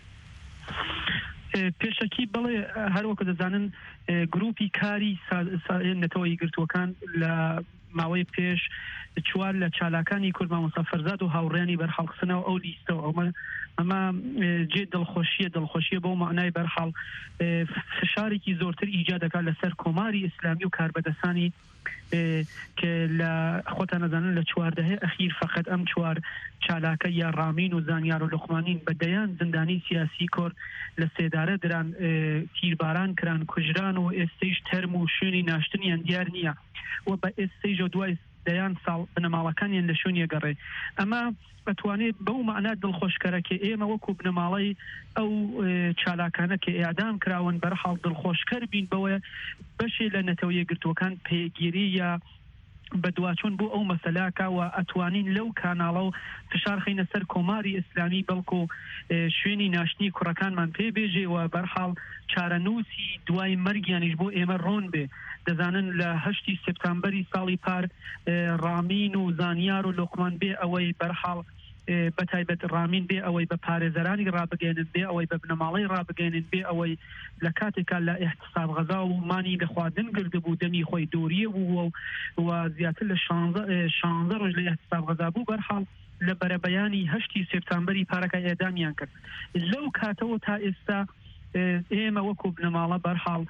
Speaker 20: پێشەکی بڵێ هەروەکو دەزانن گروپی کاری نەتەوەی گرتوەکان لە ماوەی پێش چوار لە چالاکانی کورد مامۆستا فەرزاد و هاوڕێنی بەرحەڵخستنەوە ئەو لیستەوە ئەومە ئەمە جێ دڵخۆشیە دڵخۆشیە بۆ معنای بەرحەڵ فشارێکی زۆرتر ئیجاد دەکات لەسەر کۆماری ئیسلامی و کاربەدەستانی کە لە خۆتان نەزانن لە چواردەهەی ئەخیر فقط ئەم چوار چالاکە یا ڕامین و زانیار و لوقمانین بەدەیان زندانی سیاسی کۆر لە سێدارە دران تیرباران کران کوژران و ئێستەیش تەرم و شوێنی ناشتنیان دیار نییە و بە ئێستەیژ و دوای دەیان ساڵ بنەماڵەکانیان لە شوێنیە گەڕێ ئەمە ئەتوانێت بەو معنات دڵخۆشکەرە کە ئێمە وەکو بنەماڵەی ئەو چالاکانە کە ئێعدام کراون بەرحەڵ دڵخۆشکەر بین بەوە بەشێ لە نەتەوە یەکگرتوەکان پێگیری یا بەدواچوون بۆ ئەو مەسەلاکە و ئەتوانین لەو کاناڵە و فشار خینە سەر کۆماری ئیسلامی بەڵکو شوێنی ناشتنی کوڕەکانمان پێ بێژێ و بەرحەڵ چارەنووسی دوای مەرگیانیش بۆ ئێمە ڕۆن بێ دەزانن لە هەشتی سپتامبەری ساڵی پار ڕامین و زانیار و لوقمان بێ ئەوەی بەرحەڵ بەتایبەت ڕامین بێ ئەوەی بە پارێزەرانی ڕابگەێنن بێ ئەوەی بە بنەماڵەی ڕابگەێنن بێ ئەوەی لە کاتێکا لە احتساب غەزا و مانی لە خواردن گردبوو دەمی خۆی دووریە بوو و زیاتر لە شانزە ڕۆژ لە احتساب غەزا بوو بەرحەڵ لە بەرەبەیانی هەشتی سپتامبەری پارەکە ئێدامیان کرد لەو کاتەوە تا ئێستا ئێمە وەکو بنەماڵە بەرحەڵ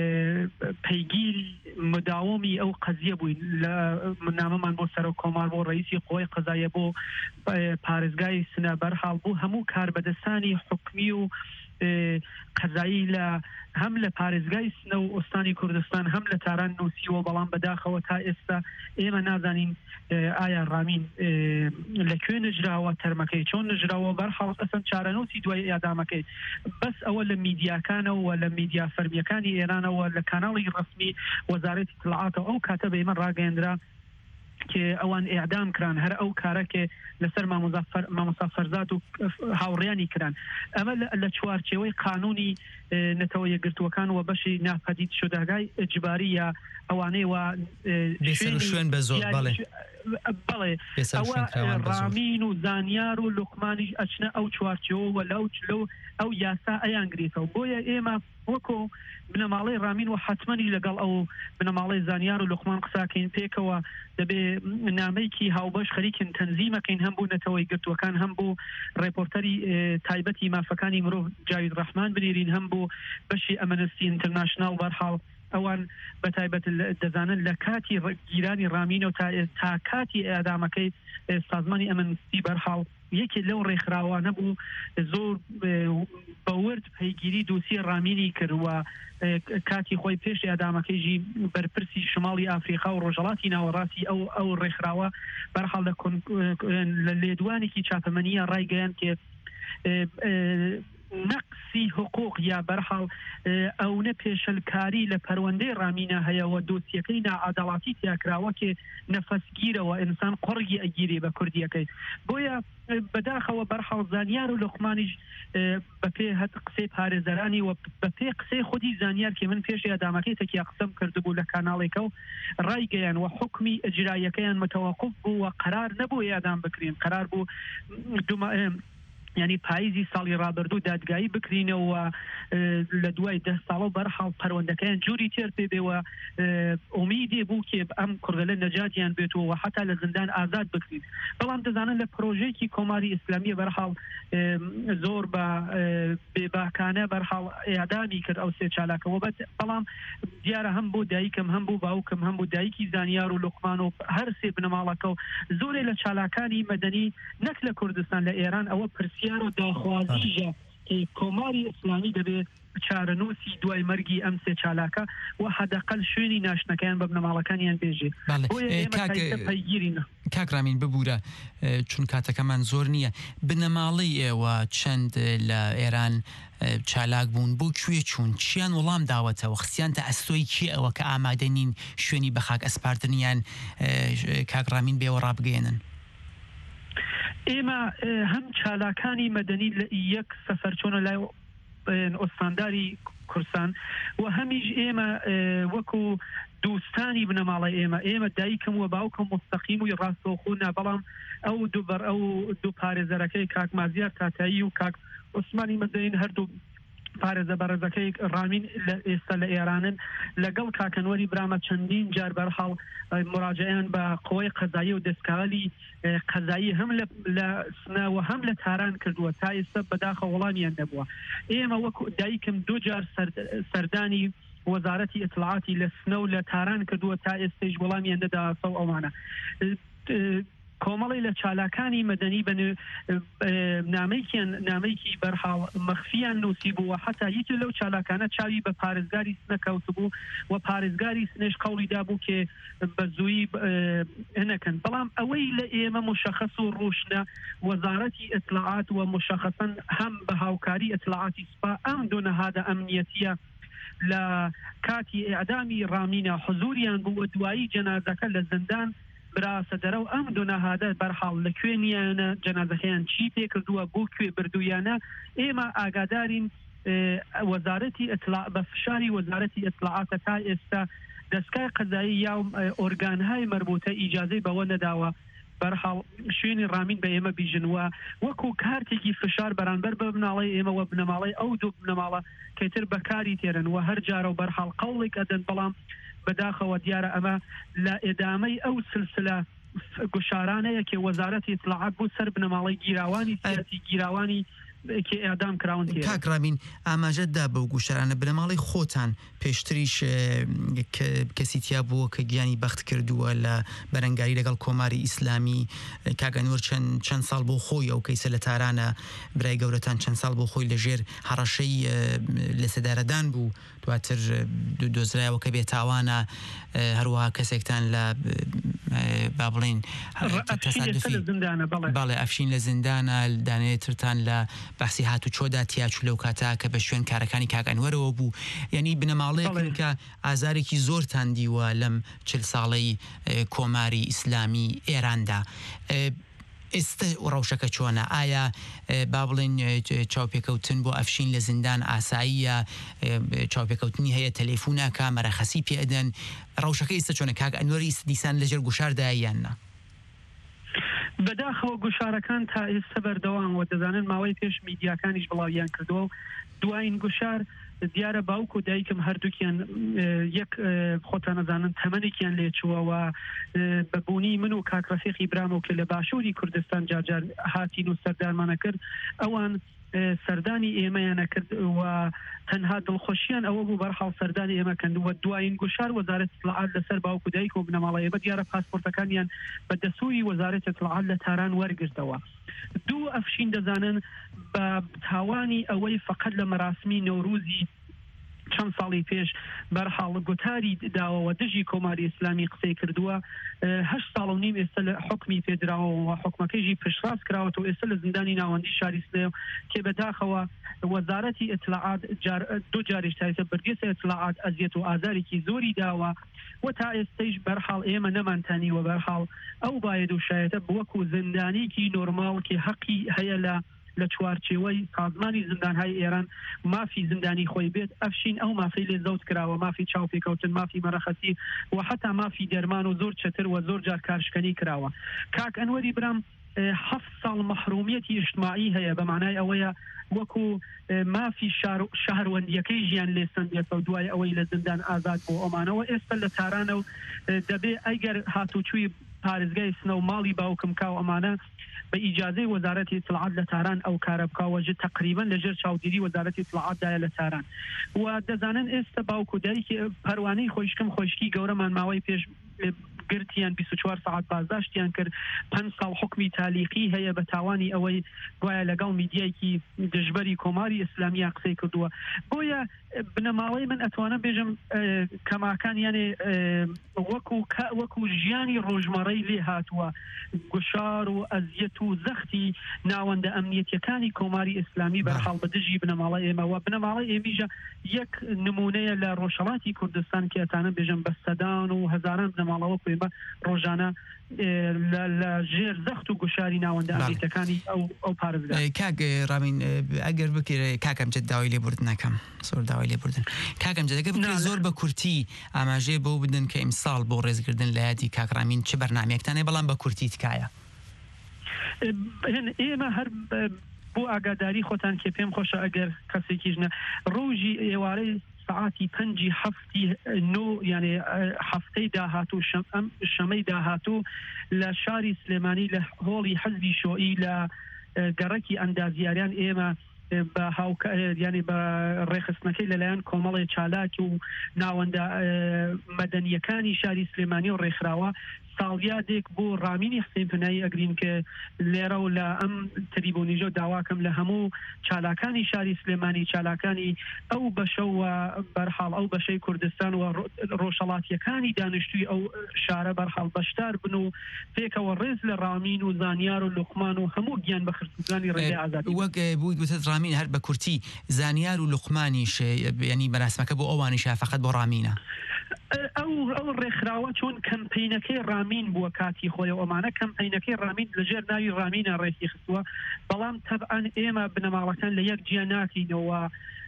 Speaker 20: پەیگیری مداومی ئەو قەزیە بووین لە نامەمان بۆ سەر و کۆمار بۆ ڕئیسی قۆی قەزایە بۆ پارێزگای سنە بەرحەڵ بوو هەموو کاربەدەستانی حکمی و قەزایی لە هەم لە پارێزگای سنە و ئۆستانی کوردستان هەم لە تاران نووسیوە بەڵام بەداخەوە تا ئێستا ئێمە نازانین ئایا ڕامین لەکوێ نژراوە تەرمەکەی چۆن نژراوە بەرحەڵ ئەسەن چارەنووسی دوای ئیعدامەکەی بەس ئەوە لە میدیاکانەوە لە میدیا فەرمیەکانی ئێرانەوە لە کاناڵی ڕسمی وەزارەتی اطلاعاتەوە ئەو کاتە بە ئێمە ڕاگەیەندرا کە ئەوان ئیعدام کران هەر ئەو کارەکە لەسەر مامۆستا فەرزاد و هاوڕێیانی کران ئەمە لە چوارچێوەی قانونی نەتەوە یەکگرتوەکان و بەشی ناپەدید شداگای ئجباری یا ئەوانەی و
Speaker 8: شوێن بە زۆر بەڵێ
Speaker 20: بەڵێ ئەوە ڕامین و زانیار و لوقمانی ئەچنە ئەو چوارچێوە لەو لەو ئەو یاسا ئەیانگرێتەوە بۆیە ئێمە وەکو بنەماڵەی ڕامین و حتمەنی لەگەڵ ئەو بنەماڵەی زانیار و لوقمان قساکەین پێکەوە دەبێ نامەیەکی هاوبەش خەریکن تەنزیمەکەین هەم بوو نەتەوەی گرتوەکان هەم بوو ڕێپۆرتەری تایبەتی مافەکانی مرۆڤ جاوید ڕەحمان بنێرین هەم بوو بەشی ئەمەنستی ئینتەرناشناڵ بەرحەڵ ئەوان بەتایبەت دەزانن لە کاتی گیرانی ڕامینە و تا کاتی ئێعدامەکەی سازمانی ئەمەنستی بەرحەڵ یەکێ لەو ڕێکخراوانە بوو زۆر بەورد پەیگیری دۆسی ڕامینی کردووە کاتی خۆی پێش ئیعدامەکەیژی بەرپرسی شماڵی ئافریقا و ڕۆژهەڵاتی ناوەڕاستی ئەو ئەو ڕێکخراوە بەرحەڵ لە لێدوانێکی چاپەمەنیە ڕایگەیان کە نقصی حقوق یا بەرحەڵ ئەوە پێشەلکاری لە پەروەندەی ڕامینە هەیەەوە دۆسیەکەی نائادەڵاتی تیاکراوە کە نەفەسگیرەوە ئینسان قڕگی ئەگیری بە کوردیەکەی بۆیە بەداخەوە بەرحەڵ زانیار و لوقمانیش بەپێ هەت قسەی پارێزەرانی و بەپێ قسەی خودی زانیار کە من پێش ئیعدامەکەی تەکیا قسەم کردبوو لە کاناڵێکە و ڕایگەیان و حکمی ئەجراییەکەیان متەوەقف بوو و قرار نەبوو ئیعدام بکرێن قرار بوو دوما ینی پاییزی ساڵی ڕابردوو دادگایی بکرینەوە لە دوای دە ساڵە بەرحەڵ پەروەندەکەیان جووری تێر پێ بێەوە ئومیدێ بوو کێ ئەم کوردەلە نەجاتیان بێتەوە حتا لە زندان ئازاد بکرین بەڵام دەزانن لە پرۆژێکی کۆماری ئیسلامیە بەرحەڵ زۆر بە بێباکانە بەرحەڵ ئیعدامی کرد ئەو سێ چالاکەوە بەڵام دیارە هەم بۆ دایکم هەم بوو باوکم هەم بوو دایکی زانیار و لوقمان و هەر سێ بنەماڵەکە و زۆرێ لە چالاکانی مەدەنی نەک لە کوردستان لە ئێران ئەوە پرسی و داخوازیژە کۆماری ئیسلامی دەبێت چارەنووسی دوای مەرگی ئەم سێ چالاکە و حەدەقەل شوێنی ناشنەکەیان بە بنەماڵەکانیان بێژێ پەیگیرینە.
Speaker 8: کاک ڕامین ببوورە چون کاتەکەمان زۆر نییە بنەماڵی ئێوە چەند لە ئێران چالاک بوون بۆ کوێ چوون چیان وەڵام داوەتەوە خستیان تا ئەستۆی کێ ئەوە کە ئامادە نین شوێنی بە خاک ئەسپاردنیان کاک ڕامین بێوە ڕابگەێنن؟
Speaker 20: ئێمە هەم چالاکانی مەدەنی لە یەک سەفەر چۆنە لای ئۆستانداری کورسان و هەمیش ئێمە وەکو دوستانی بنەماڵی ئێمە ئێمە دایکم و باوکم مستەقیم و ڕاستەوخۆنا بەڵام ئەو دووبەر ئەو دوو پارێزەرەکەی کاک مازیار تاتایی و کاک عوسمانی مەدەین هەردوو پارێزە بەڕێزەکەی ڕامین ئێستا لە ئێرانن لەگەڵ کاکەنوەری برامە چەندین جار بەرحاڵ مراجعیان بە قوەی قەزایی و دەستکاڵی قەزایی هەم لە سناوە هەم لە تاران کردووە تا ئێستا بەداخە وەڵامیان نەبووە ئێمە وەکو دایکم دوو جار سەردانی وەزارەتی ئیطلاعاتی لە سنە و لە تاران کردووە تا ئێستەش وەڵامیان نەداوە سەو ئەوانە کۆمەڵی لە چالاکانی مەدەنی بن نامەیەکیان نامەیەکی بەرحاڵ مەخفیان نووسی بووە حتا یەکی لەو چالاکانە چاوی بە پارێزگاری سنە کەوت بوو و پارێزگاری سنێش قەوڵی دابوو کە بە زووی هەنەکەن بەڵام ئەوەی لە ئێمە مشەخەص و ڕۆشنە وەزارەتی ئیطلاعات و مشەخەصەن هەم بە هاوکاری ئیطلاعاتی سوپا ئەم دوو نەهادە ئەمنیەتیە لە کاتی ئیعدامی ڕامینە حضوریان بوو و دوایی جەنازەکە لە زندان براسە دەرە و ئەم دوو نەهادە بەرحاڵ لە کوێنیانە جەنازەکەیان چی پێ کردووە بۆ کوێ بردوویانە ئێمە ئاگادارین وەزارەتی ئیطلاع بە فشاری وەزارەتی ئیطلاعاتە تا ئێستا دەستگای قەزایی یا ئۆرگانهای مربوطە ئیجازەی بەوە نەداوە بەرحاڵ شوێنی ڕامین بە ئێمە بیژنوە وەکو کارتێکی فشار بەرامبەر بە بناڵی ئێمە و بنەماڵی ئەو دوو بنەماڵە کەیتر بەکاری تێرن و هەر جارە و بەرحاڵ قەوڵێک ئەدەن بەڵام بەداخەوە دیارە ئەمە لە ئێدامەی ئەو سلسلە گوشارانەیە کە وەزارەتی ئیطلاعات بوو سەر بنەماڵی گیراوانی سیاسی گیراوانی کە ئێدام کراون تێ
Speaker 8: کاکڕامین ئاماژەتدا بەو گوشارانە بنەماڵی خۆتان پێشتریش کەسی تیا بووە کە گیانی بەخت کردووە لە بەرەنگاری لەگەڵ کۆماری ئیسلامی کاگەنوەر چەند ساڵ بۆ خۆی ئەو کەیسە لە تارانە برای گەورەتان چەند ساڵ بۆ خۆی لەژێر هەڕەشەی لە سەدارەدان بوو دواتر دۆزرایەوە کە بێتاوانە هەروەها کەسێکتان لە با بڵێن باڵێ ئەفشین لە زیندانە دانێتترتان لە بەحسی هاتو چۆدا تیاچوو لەو کاتا کە بە شوێن کارەکانی کاگەنوەرەوە بوو یعنی بنەماڵەیەکن کە ئازارێکی زۆرتان دیوە لەم چل ساڵەی کۆماری ئیسلامی ئێراندا ئێستا ڕەوشەکە چۆنە ئایا با بڵێن چاوپێکەوتن بۆ ئەفشین لە زیندان ئاساییە چاوپێکەوتنی هەیە تەلەفۆنەکە مەرەخەسی پێدەن ڕەوشەکە ئێستا چۆنە کاگەنوەری دیسان لەژێر گوشاردایاننا
Speaker 20: بەداخەوە گوشارەکان تا ئێستا بەردەوامەوە دەزانن ماوەی پێش میدیاکانیش بڵاویان کردووە و دوایین گوشار دیارە باوک و دایکم هەردووکیان یەک خۆتان نەزانن تەمەنێکیان لێچووەوە بەبوونی من و کاکڕەفیقی برامەوە کە لە باشووری کوردستان جارجار هاتین و سەردارمانە کرد ئەوان سەردانی ئێمەیانە کرد و تەنها دڵخۆشیان ئەوە بوو بەرحاڵ سەردانی ئێمە کردووە دوایین گوشار وەزارەتی ئیطلاعات لەسەر باوک و دایک و بنەماڵە ئێمە دیارە پاسپۆرتەکانیان بە دەسووی وەزارەتی ئیطلاعات لە تاران وەرگرتەوە دوو ئەفشین دەزانن بە تاوانی ئەوەی فقط لە مەراسمی نەوروزی چەند ساڵی پێش بەرحاڵ گوتاری داوەوە دژی کۆماری ئیسلامی قسەی کردووە هەشت ساڵ و نیم ئێستا لە حکمی پێدراوەوە حکمەکەیژی پشتڕاست کراوەتەوە ئێستا لە زیندانی ناوەندی شاری سلێو کێ بەداخەوە وەزارەتی ئیطلاعات دوو جاریش تایسە بەرگێسە ئیطلاعات ئەزیەت و ئازارێکی زۆری داوە و تا ئێستەیش بەرحاڵ ئێمە نەمانتانیوە بەرحاڵ ئەو باید و شایەتە بوەکو زیندانێکی نۆرماڵ کە حەقی هەیە لە لە چوارچێوەی سازمانی زیندانهای ئێران مافی زیندانی خۆی بێت ئەفشین ئەو مافی لێ زەوت کراوە مافی چاوپێکەوتن مافی مەرەخەسی و حتا مافی دەرمان و زۆر چەتر و زۆر جار کارشکەنی کراوە کاک ئەنوەری برام هەفت ساڵ مەحرومیەتی اجتماعی هەیە بە معنای ئەوەیە وەکو مافی شەهروەندیەکەی ژیان لێسەندێتە و دوای ئەوەی لە زیندان ئازاد بۆ ئەمانەوە ئێستا لە تارانە و دەبێ ئەگەر هاتوچووی پارێزگای سنە و ماڵی باوکم کاو ئەمانە بە ئیجازەی وەزارەتی ئیطلاعات لە تاران ئەو کارە بکاوە تقریبا لەژێر چاودێری وەزارەتی ئیطلاعاتدایە لە تاران و دەزانن ئێستا باوک و دایکی پەروانەی خۆشکم خۆشکی گەورەمان ماوەی پێش گرتیان بیست و چوار ساعت بازداشتیان کرد پنج ساڵ حکمی تالیقی هەیە بە تاوانی ئەوەی گوایە لەگەڵ میدیایکی دژبەری کۆماری ئیسلامیە قسەی کردووە بۆیە بنەماڵەی من ئەتوانە بێژم کەماکان یانێ وەکو وەکو ژیانی ڕۆژمەڕەی لێ هاتووە گوشار و ئەزیەت و زەختی ناوەندە ئەمنیەتیەکانی کۆماری ئیسلامی بەرحاڵ بە دژی بنەماڵە ئێمەوە بنەماڵەی ئێمیژە یەک نمونەیە لە ڕۆژهەڵاتی کوردستان کە ئەتانە بێژم بە سەدان و هەزاران بنەماڵەوە مە ڕۆژانە لە ژێر زەخت و گوشاری ناوەندە ئەمریکەکانی ئەو ئەو پارێزگا.
Speaker 8: کاک ڕامین ئەگەر بکرێ کاکەم جێت داوای لێبوردنەکەم زۆر داوای لێبوردن کاکەم جەدەگە بکرێت زۆر بە کورتی ئاماژەیە بۆ بدن کە ئیمساڵ بۆ ڕێزگردن لە یادی کاک ڕامین چ بەرنامەیەکتانێ بەڵام بە کورتی تکایە.
Speaker 20: ئێمە هەر بۆ ئاگاداری خۆتان کێ پێم خۆشە ئەگەر کەسێکیژنە ڕۆژی ئێوارەی ساعتی پنجی هەفتی نۆ یعنی هەفتەی داهاتوو شەمەی داهاتوو لە شاری سلێمانی لە هۆڵی حەزبی شۆئی لە گەڕەکی ئەندازیاریان ئێمە بە هاوکە ینی بە ڕێخستنەکەی لەلایەن کۆمەڵی چالاکی و ناوەندە مەدەنیەکانی شاری سلێمانی و ڕێکخراوە ساڵیادێک بۆ ڕامینی حسین پنایی ئەگرین کە لێرە و لە ئەم تریبۆنیژە داواکەم لە هەموو چالاکانی شاری سلێمانی چالاکانی ئەو بەشەوە بەرحاڵ ئەو بەشەی کوردستان و ڕۆژهەڵاتیەکانی دانیشتووی ئەو شارە بەرحاڵ بەشدار بن و پێکەوە ڕێز لە ڕامین و زانیار و لوقمان و هەموو گیان بە خرتوزانی ڕێگای ئازادی
Speaker 8: وەک بووی گوتت ڕامین هەر بە کورتی زانیار و لوقمانیش ینی بەراسمەکە بۆ ئەوانیش فقط بۆ ڕامینە.
Speaker 20: ئەو ئەو ڕێکخراوە چۆن کەمپینەکەی ڕامین بووە کاتی خۆی ئەومانە کەمپینەکەی ڕامین لەژێر ناوی ڕامینە ڕێکی خستووە بەڵام تەبعەن ئێمە بنەماڵەکان لە یەک جیا ناکەینەوە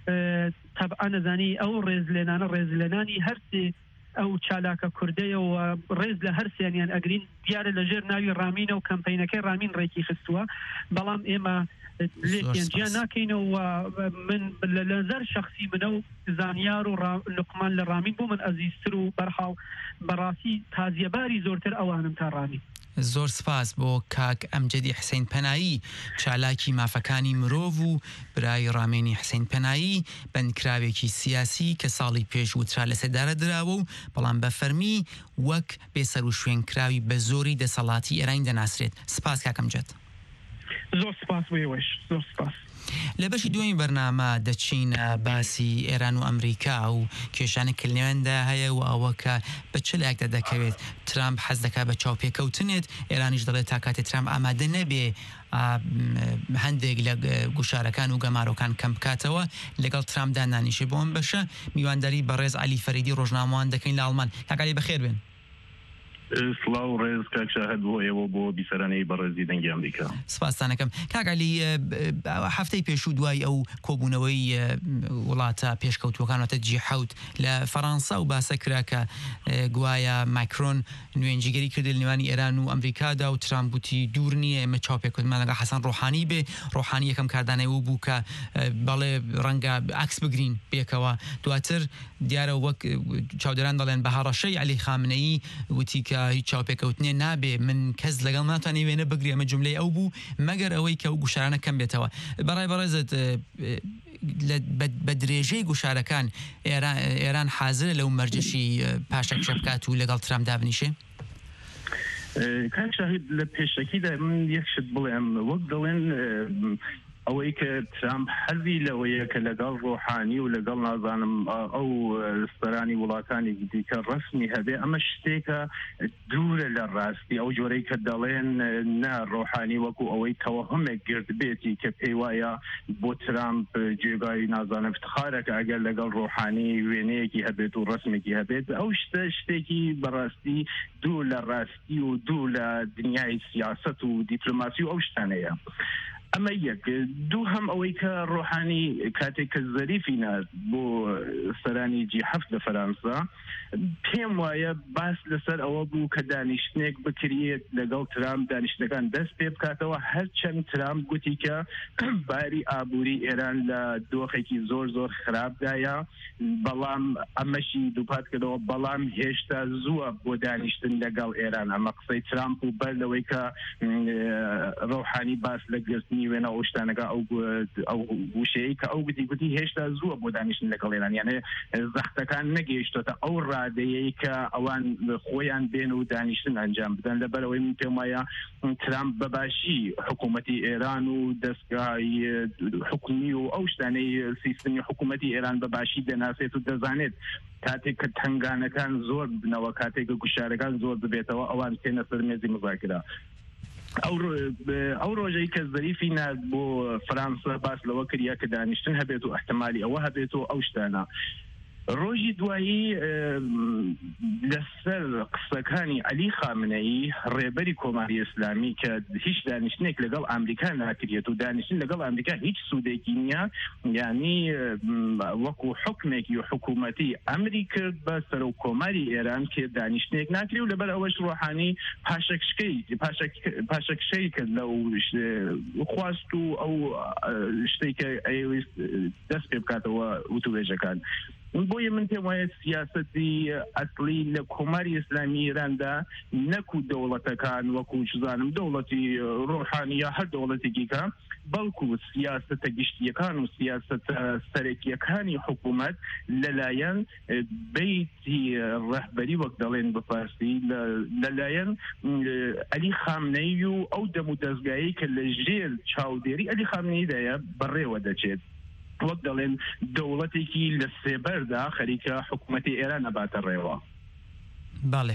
Speaker 20: تەبعەن نەزانی ئەو ڕێزلێنانە ڕێزلێنانی هەرسێ ئەو چالاکە کوردەیە و ڕێز لە هەرسیانیان ئەگرین دیارە لەژێر ناوی ڕامینە و کەمپینەکەی ڕامین ڕێکی خستووە بەڵام ئێمە لێکیانجیا ناکەینەوە من لە نظر شخصی منە و زانیار و لوقمان لە ڕامین بۆ من ئەزیزتر و بەرحاڵ بەڕاستی تازیەباری زۆرتر ئەوانم تا ڕامین.
Speaker 8: زۆر سپاس بۆ کاک ئەمجەدی حسین پەنایی چالاکی مافەکانی مرۆڤ و برای ڕامێنی حسین پەنایی بەندکراوێکی سیاسی کە ساڵی پێش وترا لە سەردارە دراوە و بەڵام بە فەرمی وەک بێسەر و شوێنکراوی بە زۆری دەسەڵاتی ئێران دەناسرێت. سپاس کاکەم جەت.
Speaker 20: زۆر سپاس بۆیەوەش زۆر سپاس.
Speaker 8: لە بەشی دومی بەرنامە دەچین باسی ئێران و ئەمریکا و کێشانە کلنیوێندا هەیە و ئەوە کە بە چ لایەکدا دەکەوێت ترامپ حەز دەکات بە چاوپێکەوتنێت ئێرانیش دەڵێت تا کاتێ ترامپ ئامادە نەبێ هەندێک لە گوشارەکان و گەمارۆکان کەم بکاتەوە لەگەڵ ترامپدا نانیشێ بۆ ئەم بەشە میوانداری بەڕێز عەلی فەریدی ڕۆژنامەوان دەکەین لە ئەڵمان. کاکالی بەخێر بێن.
Speaker 11: سڵاو ڕێز کاک شاهد بۆ ئێوە بۆ بیسەرانەی بەڕێزی دەنگی ئەمریکا.
Speaker 8: سپاسانەکەم. کاکالی هەفتەی پێشوو دوای ئەو کۆبوونەوەی وڵاتە پێشکەوتوەکانەوەتە جی حەوت لە فەڕەنسا و باسە کرا کە گوایە ماکرۆن نوێنجیگەری کردی لە نێوانی ئێران و ئەمریکادا و ترامپ گوتی دوور نییە ئێمە چاوپێکوتمان لەگەڵ حەسەن ڕۆحانی بێ ڕۆحانی یەکەم کاردانەوە بوو کە بەڵێ ڕەنگە عەکس بگرین بێکەوە دواتر دیارە وەک چاودێران دەڵێن بە هەڕەشەی عەلی خامنەیی وتی کە هیچ چاوپێکەوتنێ نابێ من کەس لەگەڵ ناتوانێ وێنە بگری ئەمە جملەی ئەو بوو مەگەر ئەوەی کە ئەو گوشارانە کەم بێتەوە. بەڕای بەڕێزت بە درێژەی گوشارەکان ئێران حازرە لەو مەرجەشی پاشەک شەبکات و لەگەڵ ترامپ دابنیشێ؟
Speaker 11: کاک شاهید لە پێشەکیدا من یەک شت بڵێم وەک دەڵێن ئەوەی کە ترامپ حەزی لەوەیە کە لەگەڵ ڕۆحانی و لەگەڵ نازانم ئەو سەرانی وڵاتانی دیکە ڕسمی هەبێ ئەمە شتێکە دوورە لە ڕاستی ئەو جۆرەی کە دەڵێن نا ڕۆحانی وەکو ئەوەی تەوەهمێک گرت بێتی کە پێی وایە بۆ ترامپ جێگای نازانم افتخارێکە ئەگەر لەگەڵ ڕۆحانی وێنەیەکی هەبێت و ڕسمێکی هەبێت ئەو شتە شتێکی بەڕاستی دوو لە ڕاستی و دوو لە دنیای سیاست و دیپلۆماسی و ئەو شتانەیە. ئەمە یەک دوو هەم ئەوەی کە ڕۆحانی کاتێک کە زەریفی نات بۆ سەرانی جی حەفت لە فەرەنسا پێم وایە باس لەسەر ئەوە بوو کە دانیشتنێک بکرێت لەگەڵ ترامپ دانیشتەکان دەست پێ بکاتەوە هەرچەند ترامپ گوتی کە باری ئابووری ئێران لە دۆخێکی زۆر زۆر خراپدایە بەڵام ئەمەشی دووپات کردەوە بەڵام هێشتا زووە بۆ دانیشتن لەگەڵ ئێران. ئەمە قسەی ترامپ و بەر لەوەی کە ڕۆحانی باس لە گرتنی وێنە ئەو شتانەکە ئەو وشەیە کە ئەو گوتی گوتی هێشتا زووە بۆ دانیشتن لەگەڵ ئێران یانێ زەختەکان نەگەیشتۆتە ئەو ڕادەیەی کە ئەوان خۆیان بێن و دانیشتن ئەنجام بدەن لەبەرەوەی من پێم وایە ترامپ بەباشی حکوومەتی ئێران و دەستگای حکومی و ئەو شتانەی سیستمی حکوومەتی ئێران بەباشی دەناسێت و دەزانێت کاتێک کە تنگانەکان زۆر بنەوە کاتێک کە گوشارەکان زۆر ببێتەوە ئەوان پێنە سەر مێزی مذاکرە. ئەو ڕۆژەی کە زەریفی نات بۆ فەرەنسا باس لەوە کردیا کە دانیشتن هەبێت و احتمالی ئەوە هەبێت و ئەو شتانە ڕۆژی دوایی لەسەر قسەکانی عەلی خامنەیی ڕێبەری کۆماری ئیسلامی کە هیچ دانیشتنێک لەگەڵ ئەمریکا ناکرێت و دانیشتن لەگەڵ ئەمریکا هیچ سوودێکی نییە یعنی وەکو حکمێکی و حکوومەتی ئەمری کرد بە سەر و کۆماری ئێران کێ دانیشتنێک ناکرێت و لەبەر ئەوەش ڕۆحانی پاشەکشەی پاشەکشەی کرد لەو خواست و ئەو شتێک کە دەست پێ بکاتەوە وتوێژەکان بۆیە من پێم وایە سیاسەتی ئەسڵی لە کۆماری ئیسلامی ئێراندا نەکو دەوڵەتەکان وەکو چزانم دەوڵەتی ڕۆحانی یا هەر دەوڵەتێکی کە بەڵکو سیاسەتە گشتیەکان و سیاسەتە سەرەکیەکانی حکوومەت لەلایەن بەیتی ڕەهبەری وەک دەڵێن بە فارسی لەلایەن عەلی خامنەیی و ئەو دەم و دەستگایی کە لە ژێر چاودێری عەلی خامنەییدایە بەڕێوە دەچێت وەک دەڵێن دەوڵەتێکی لە سێبەردا خەریکە حکوومەتی ئێران نەباتە ڕێوە.
Speaker 8: باڵێ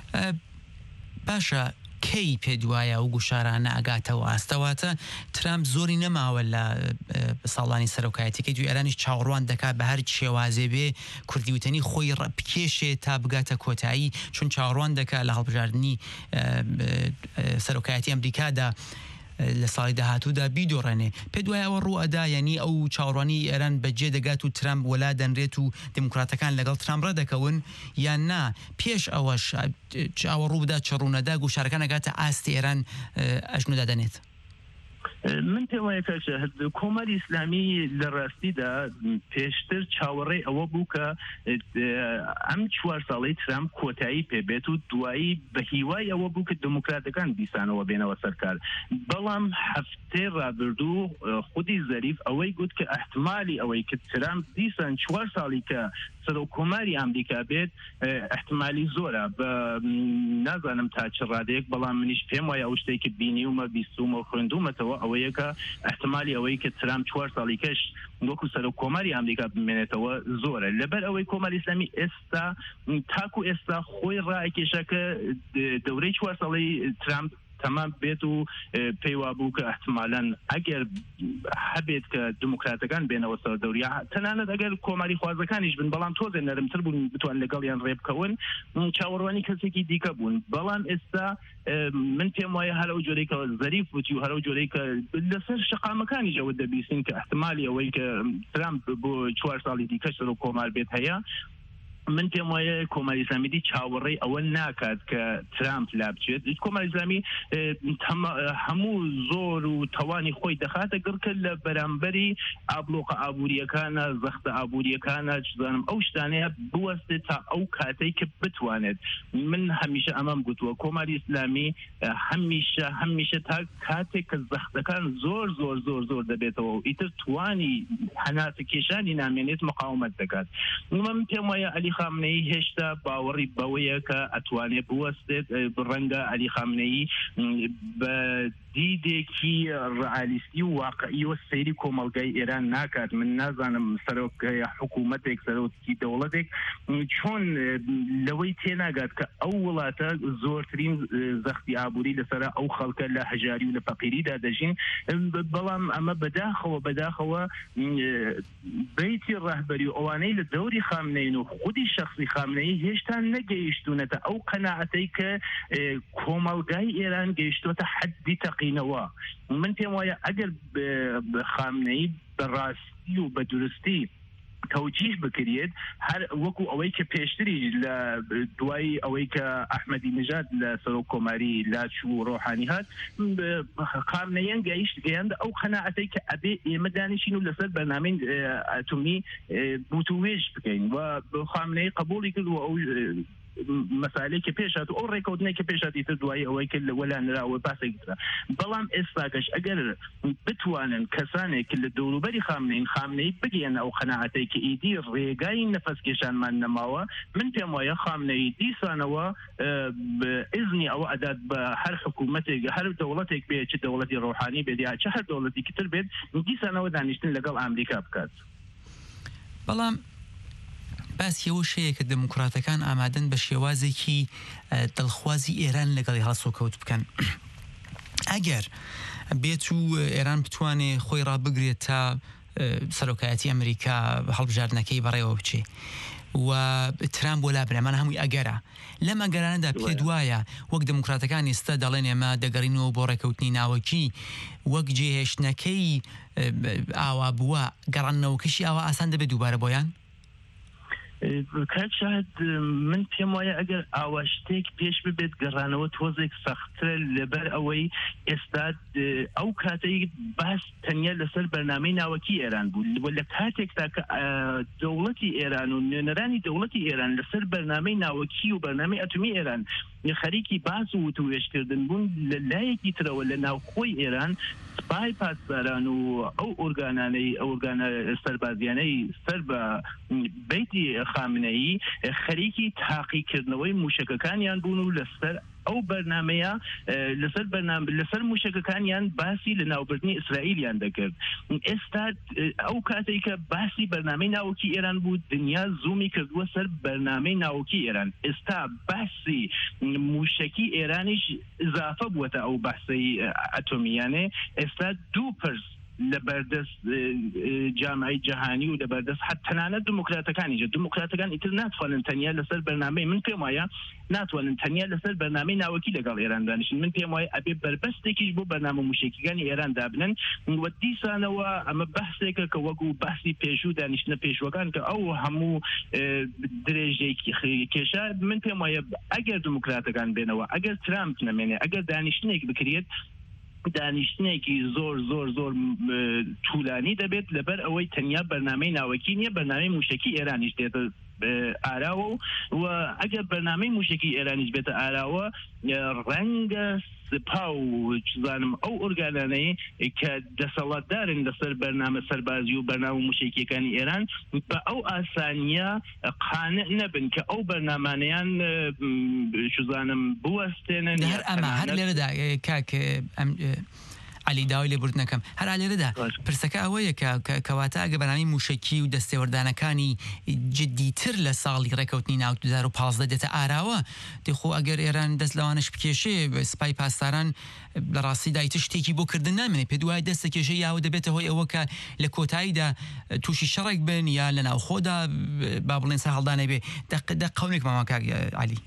Speaker 8: باشە کەی پێ دوایە و گوشارانە ئەگاتەوە ئاستەواتە ترامپ زۆری نەماوە لە ساڵانی سەرۆکایەتیکەی دوی ئێرانیش چاوەڕوان دەکات بە هەر شێوازێ بێ کوردیوتنی خۆی بکێشێ تا بگاتە کۆتایی چون چاوەڕوان دەکات لە هەڵبژاردننی سەرۆکایەتی ئەمریکادا لە ساڵی داهاتوودا بیدۆڕێنێ پێ دوایەوە ڕوو ئەدا یعنی ئەو چاوەڕوانی ئێران بەجێ دەگات و ترامپ وەلا دەنرێت و دموکراتەکان لەگەڵ ترامپ ڕەدەکەون یان نا پێش ئەوەش چاوەڕوو بدا چڕوونەدا گوشارەکان ئەگاتە ئاستی ئێران ئەژنودا دەنێت.
Speaker 11: من پێم وایە کە کۆماری ئیسلامی لە ڕاستیدا پێشتر چاوەڕێی ئەوە بوو کە ئەم چوار ساڵەی ترامپ کۆتایی پێبێت و دوایی بە هیوای ئەوە بوو کە دموکراتەکان بیسانەوە بێنەوە سەرکار بەڵام هەفتەی ڕابردوو خودی زەریف ئەوەی گوت کە ئەحتمالی ئەوەی کە ترامپ دیسان چوار ساڵی کە سەرۆکۆماری ئەمریکا بێت ئەحتمالی زۆرە بە نازانم تا چ ڕادەیەک بەڵام منیش پێم وایە ئەو شتێکی بینیومە بیستومە خوێندومەتەوە ئەوەیە کە ئەحتمالی ئەوەی کە ترامپ چوار ساڵی کەش وەکو سەرۆکۆماری ئەمریکا بمێنێتەوە زۆرە لەبەر ئەوەی کۆماری ئیسلامی ئێستا تاکو ئێستا خۆی ڕائکێشە کە دەورەی چوار ساڵەی ترامپ تەمام بێت و پێیوا بوو کە احتمالاً ئەگەر هەبێت کە دموکراتەکان بێنەوە سەر دەوریا تەنانەت ئەگەر کۆماری خوازەکانیش بن بەڵام تۆزێ نەرمتر بوون بتوان لەگەڵیان ڕێ بکەون چاوەڕوانی کەسێکی دیکە بوون بەڵام ئێستا من پێم وایە هەر ئەو جۆرەی کە زەریف وتی و هەر ئەو جۆرەی کە لەسەر شەقامەکانیش ئەوە دەبیستین کە احتمالی ئەوەی کە ترامپ بۆ چوار ساڵی دیکە سەرۆکۆمار بێت هەیە من پێم وایە کۆماری ئیسلامی چاوەڕێی ئەوە ناکات کە ترامپ لا بچێت کۆماری ئیسلامی هەموو زۆر و تەوانی خۆی دەخاتە گڕکە لە بەرامبەری ئابلۆقە ئابوووریەکانە زەختە ئابوووریەکانە چزانم ئەو شتانەیە بوەستێت تا ئەو کاتەی کە بتوانێت من هەمیشە ئەمەم گوتووە کۆماری ئیسلامی هەمیشە هەمیشە تا کاتێک کە زەختەکان زۆر زۆر زۆر زۆر دەبێتەوە و ئیتر توانی هەناسە کێشانی نامێنێت مقاومەت دەکات من پێم وایە عەلی خامنەیی هێشتا باوەڕی بەوەیە کە ئەتوانێت بوەستێت ڕەنگە عەلی خامنەیی بە دیدێکی ڕئالیستی و واقعی و سەیری کۆمەڵگای ئێران ناکات من نازانم سەرۆکای حکوومەتێک سەرۆکی دەوڵەتێک چۆن لەوەی تێناگات کە ئەو وڵاتە زۆرترین زەختی ئابووری لەسەر ئەو خەڵکە لە هەژاری و لە فەقیریدا دەژین بەڵام ئەمە بەداخەوە بەداخەوە بەیتی ڕەهبەری و ئەوانەی لە دەوری خامنەین و خودی شخصی خامنەیی هێشتا نەگەیشتونەتە ئەو قەناعەتەی کە کۆمەڵگای ئێران گەیشتوتە حەدی تەقینەوە من پێم وایە ئەگەر خامنەیی بەڕاستی و بە درستی توجیه بکرێت هەر وەکو ئەوەی کە پێشتری لە دوای ئەوەی کە ئەحمەدی نژاد لە سەرۆکۆماری لاچ و ڕۆحانی هات خامنەیان گەیشت گەیاند ئەو قەناعەتەی کە ئەبێ ئێمە دانیشین و لەسەر بەرنامەی ئەتۆمی بوتوێژ بکەین و خامنەی قبوڵی کرد و ئەو مەسالەی کە پێشات ئەو ڕێکەوتنەی کە پێشاتی تر دوایی ئەوەی کرد لە وەلانراوە پاسێکترا بەڵام ئێستاکەش ئەگەر بتوانن کەسانێک لە دەوروبەری خامنەین خامنەی بگەن ئەو قەناعەتەی کە ئیدی ڕێگای نەفەسکێشانمان نەماوە من پێم وایە خامنەی دیسانەوە ئیزنی ئەوە ئەدات بە هەر حکوومەتێک هەر دەوڵەتێک بێت چ دەوڵەتی ڕۆحانی بێت یا چ هەر دەوڵەتێکی تر بێت دیسانەوە دانیشتن لەگەڵ ئەمریکا بکات
Speaker 8: بەڵام باسیەوە شەیە کە دموکراتەکان ئامادەن بە شێوازێکی دڵخوازی ئێران لەگەڵی هەڵسۆکەوت بکەن ئەگەر بێت و ئێران بتوانێت خۆی ڕابگرێت تا سەرۆکایەتی ئەمریکا هەڵبژاردنەکەی بەڕێوە بچێ و ترامپ بۆ لابرەمان هەمووی ئەگەرە لەم ئەگەرانەدا پێ دوایە وەک دموکراتەکان ئێستا دەڵێن ئێمە دەگەڕینەوە بۆ ڕێکەوتنی ناوەکی وەک جێهێشتنەکەی ئاوا بووە گەڕانەوەکەشی ئاوا ئاسان دەبێت دووبارە بۆیان
Speaker 15: کات شاهد من پێم وایە ئەگەر ئاوا شتێک پێش ببێت گەڕانەوە تۆزێک سەختترە لەبەر ئەوەی ئێستا ئەو کاتەی باس تەنیا لەسەر بەرنامەی ناوەکی ئێران بوو لە کاتێکتا کە دەوڵەتی ئێران و نوێنەرانی دەوڵەتی ئێران لەسەر بەرنامەی ناوەکی و بەرنامەی ئەتۆمی ئێران خەریکی باس و وتوێشکردن بوون لە لایەکی ترەوە لە ناوخۆی ئێران سپای پاسداران و ئەو ئۆرگانانەی ئۆرگانە سەربازیانەی سەر بە بەیتی خامنەیی خەریکی تاقیکردنەوەی موشکەکانیان بوون و لەسەر ئەو بەرنمەیە لەسەر بەرنامە لەسەر موشکەکانیان باسی لە ناوبردنی ئیسرائیلیان دەکرد ئێستا ئەو کاتێک کە باسی بەرنامەی ناوەکی ئێران بوو دنیا زوومی کردووە سەر بەرنامەی ناوەکی ئێران ئێستا باسی موشکی ئێرانیش اضافە بووەتە ئەو باسی ئەتۆمیانێ ئێستا دوو پرس لە بەردەست جامعی جەهانی و لە بەردەست حتا تەنانەت دموکراتەکانیش دموکراتەکان ئیتر ناتوانن تەنیا لەسەر بەرنامەی من پێم وایە ناتوانن تەنیا لەسەر بەرنامەی ناوەکی لەگەڵ ئێران دانیشن من پێم وایە ئەبێ بربەستێکیش بۆ بەرنامە موشکیەکانی ئێران دابنن وە دیسانەوە ئەمە بەحسێکە کە وەکو باسی پێشوو دانیشتنە پێشوەکان کە ئەو هەموو درێژێکی کێشە من پێم وایە ئەگەر دموکراتەکان بێنەوە ئەگەر ترامپ نەمێنێ ئەگەر دانیشتنێک بکرێت دانیشتنێکی زۆر زۆر زۆر توولانی دەبێت لەبەر ئەوەی تەنیا بەرنامەی ناوەکی نییە بەرنامەی موشکی ئێرانیش دێتە ئاراوە و ئەگەر بەرنامەی موشکی ئێرانیش بێتە ئاراوە ڕەنگە سپا و چزانم ئەو ئۆرگانانەی کە دەسەڵاتدارن لەسەر بەرنامە سەربازی و بەرنامە موشکیەکانی ئێران بە ئەو ئاسانیە قانع نەبن کە ئەو بەرنامانەیان چزانم بوەستێنن
Speaker 8: هەر ئەمە هەر لێرەدا کاک علی داوای لێبوردنەکەم هەر لێرەدا پرسەکە ئەوەیە کەواتە ئەگە بەرنامەی موشکی و دەستێوەردانەکانی جدیتر لە ساڵی ڕێکەوتنی ناو دوو هەزار و پانزدە دێتە ئاراوە دەخۆ ئەگەر ئێران دەست لەوانش بکێشێ سپای پاسداران لە ڕاستیدا ئیتر شتێکی بۆ کردن نامێنێ پێ دوای دەستە کێشەی یاوە دەبێتە هۆی ئەوە کە لە کۆتاییدا تووشی شەڕێک بن یا لە ناوخۆدا با بڵێن سەر هەڵدانە بێ دە قەونێک ماما کاک علی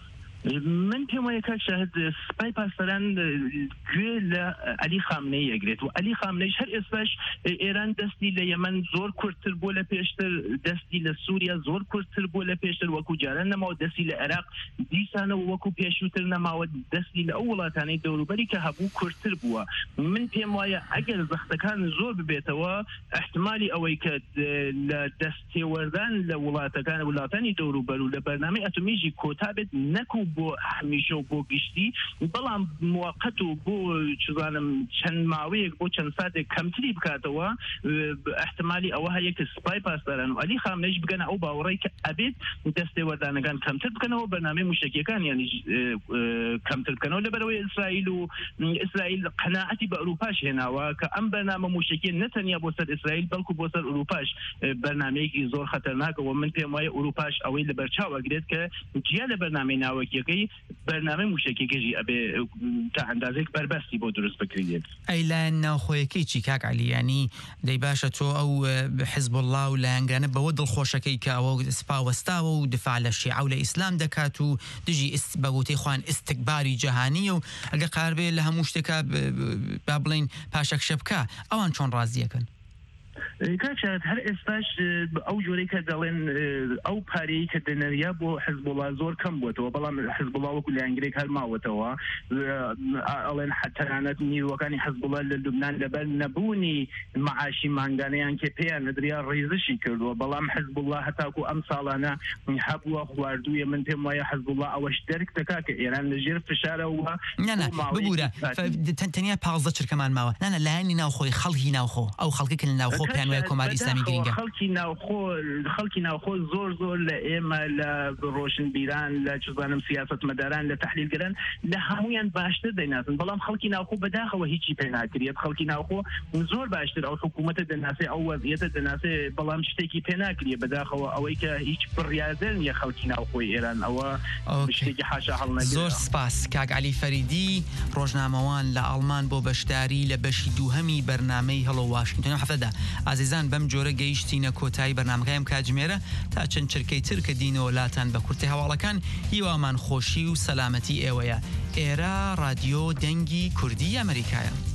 Speaker 15: من پێم وایە کە شاهد سپای پاسداران گوێ لە علی خامنەی ئەگرێت و علی خامنەیش هەر ئێستاش ئێران دەستی لە یەمەن زۆر کورتتر بۆ لە پێشتر دەستی لە سووریا زۆر کورتتر بۆ لە پێشتر وەکو جاران نەماوە دەستی لە عێراق دیسانەوە وەکو پێشووتر نەماوە دەستی لە ئەو وڵاتانەی دەوروبەری کە هەبوو کورتتر بووە من پێم وایە ئەگەر زەختەکان زۆر ببێتەوە احتمالی ئەوەی کە لە دەستێوەردان لە وڵاتەکان وڵاتانی دەوروبەر و لە بەرنامەی ئەتۆمیژی کۆتا بێت نەکو بۆ هەمیشە و بۆ گشتی بەڵام موقت و بۆ چزانم چەند ماوەیەک بۆ چەند ساتێک کەمتری بکاتەوە احتمالی ئەوە هەیە کە سپای پاسداران و علی خامنەیش بگەنە ئەو باوەڕەی کە ئەبێت دەستێوەردانەکان کەمتر بکەنەوە بەرنامەی موشکیەکان یانیش کەمتر بکەنەوە لەبەرەوەی ئیسرائیل و ئیسرائیل قەناعەتی بە ئەوروپاش هێناوە کە ئەم بەرنامە موشکیە نەتەنیا بۆ سەر ئیسرائیل بەڵکو بۆ سەر ئەوروپاش بەرنامەیەکی زۆر خەتەرناکەوە من پێم وایە ئەوروپاش ئەوەی لە بەرچاوەگرێت کە جیا لە بەرنامەی ناوەکیەکەی بەرنامەی موشکیەکەژی ئەبێ تا ئەندازێک بەربەستی بۆ دروست بکرێت
Speaker 8: ئەیلایەن ناوخۆیەکەی چی کاک علیانی دەی باشە تۆ ئەو حزب الله و لایەنگانە بەوە دڵخۆشەکەی کە ئەوە سپاوەستاوە و دفاع لە شیعە و لە ئیسلام دەکات و دژی بەگوتەی خوان ئیستیکباری جەهانیە و ئەگە قاربێ لە هەموو شتێکە با بڵێن پاشەکشە بکە ئەوان چۆن ڕازیەکەن
Speaker 15: کاکشات هەر ئێستاش ئەو جۆرەی کە دەڵێن ئەو پارەی کە دەنەریا بۆ حزب الله زۆر کەم بووەتەوە بەڵام حزب الله وەکو لایەنگرێک هەر ماوەتەوە ئەڵێن حتەنانەت نیروەکانی حزب الله لە لوبنان لەبەر نەبوونی معاشی مانگانەیان کە پێیان نەدریا ڕێزشی کردووە بەڵام حزب الله هەتاکو ئەم ساڵانە هەبووە خواردوویە من پێم وایە حزب الله ئەوەش دەرک دەکا کە ئێران لەژێر فشارەوە
Speaker 8: ببوورە تەنیا پازدە چرکەمان ماوە نانە لایەنی ناوخۆی خەڵکی ناوخۆ ئەو خەڵکی لە ناوخۆ پیان کۆماری ئیسلامی گرینگە
Speaker 15: خەڵکی ناوخۆ خەڵکی ناوخۆ زۆر زۆر لە ئێمە لە ڕۆشنبیران لە چزانم سیاستمەداران لە تحلیلگەران لە هەمویان باشتر دەیناسن بەڵام خەڵکی ناوخۆ بەداخەوە هیچی پێ ناکرێت خەڵکی ناوخۆ زۆر باشتر ئەو حکوومەتە دەناسێ ئەو وەزعیەتە دەناسێ بەڵام شتێکی پێ ناکرێت بەداخەوە ئەوەی کە هیچ بڕیادە نیە خەڵکی ناوخۆی ئێران ئەوە شتێکی حاشا هەڵ نەگرێت.
Speaker 8: زۆر سپاس کاک علی فەریدی ڕۆژنامەوان لە ئەڵمان بۆ بەشداری لە بەشی دووهەمی بەرنامەی هەڵۆ واشنگتن هەفتەدا ئازیزان بەم جۆرە گەیشتینە کۆتایی بەرنامەکەیم کاتژمێرە تا چەند چرکەی تر کە دینەوە لاتان بە کورتی هەواڵەکان هیوامان خۆشی و سەلامەتی ئێوەیە. ئێرە رادیۆ دەنگی کوردی ئەمریکایە.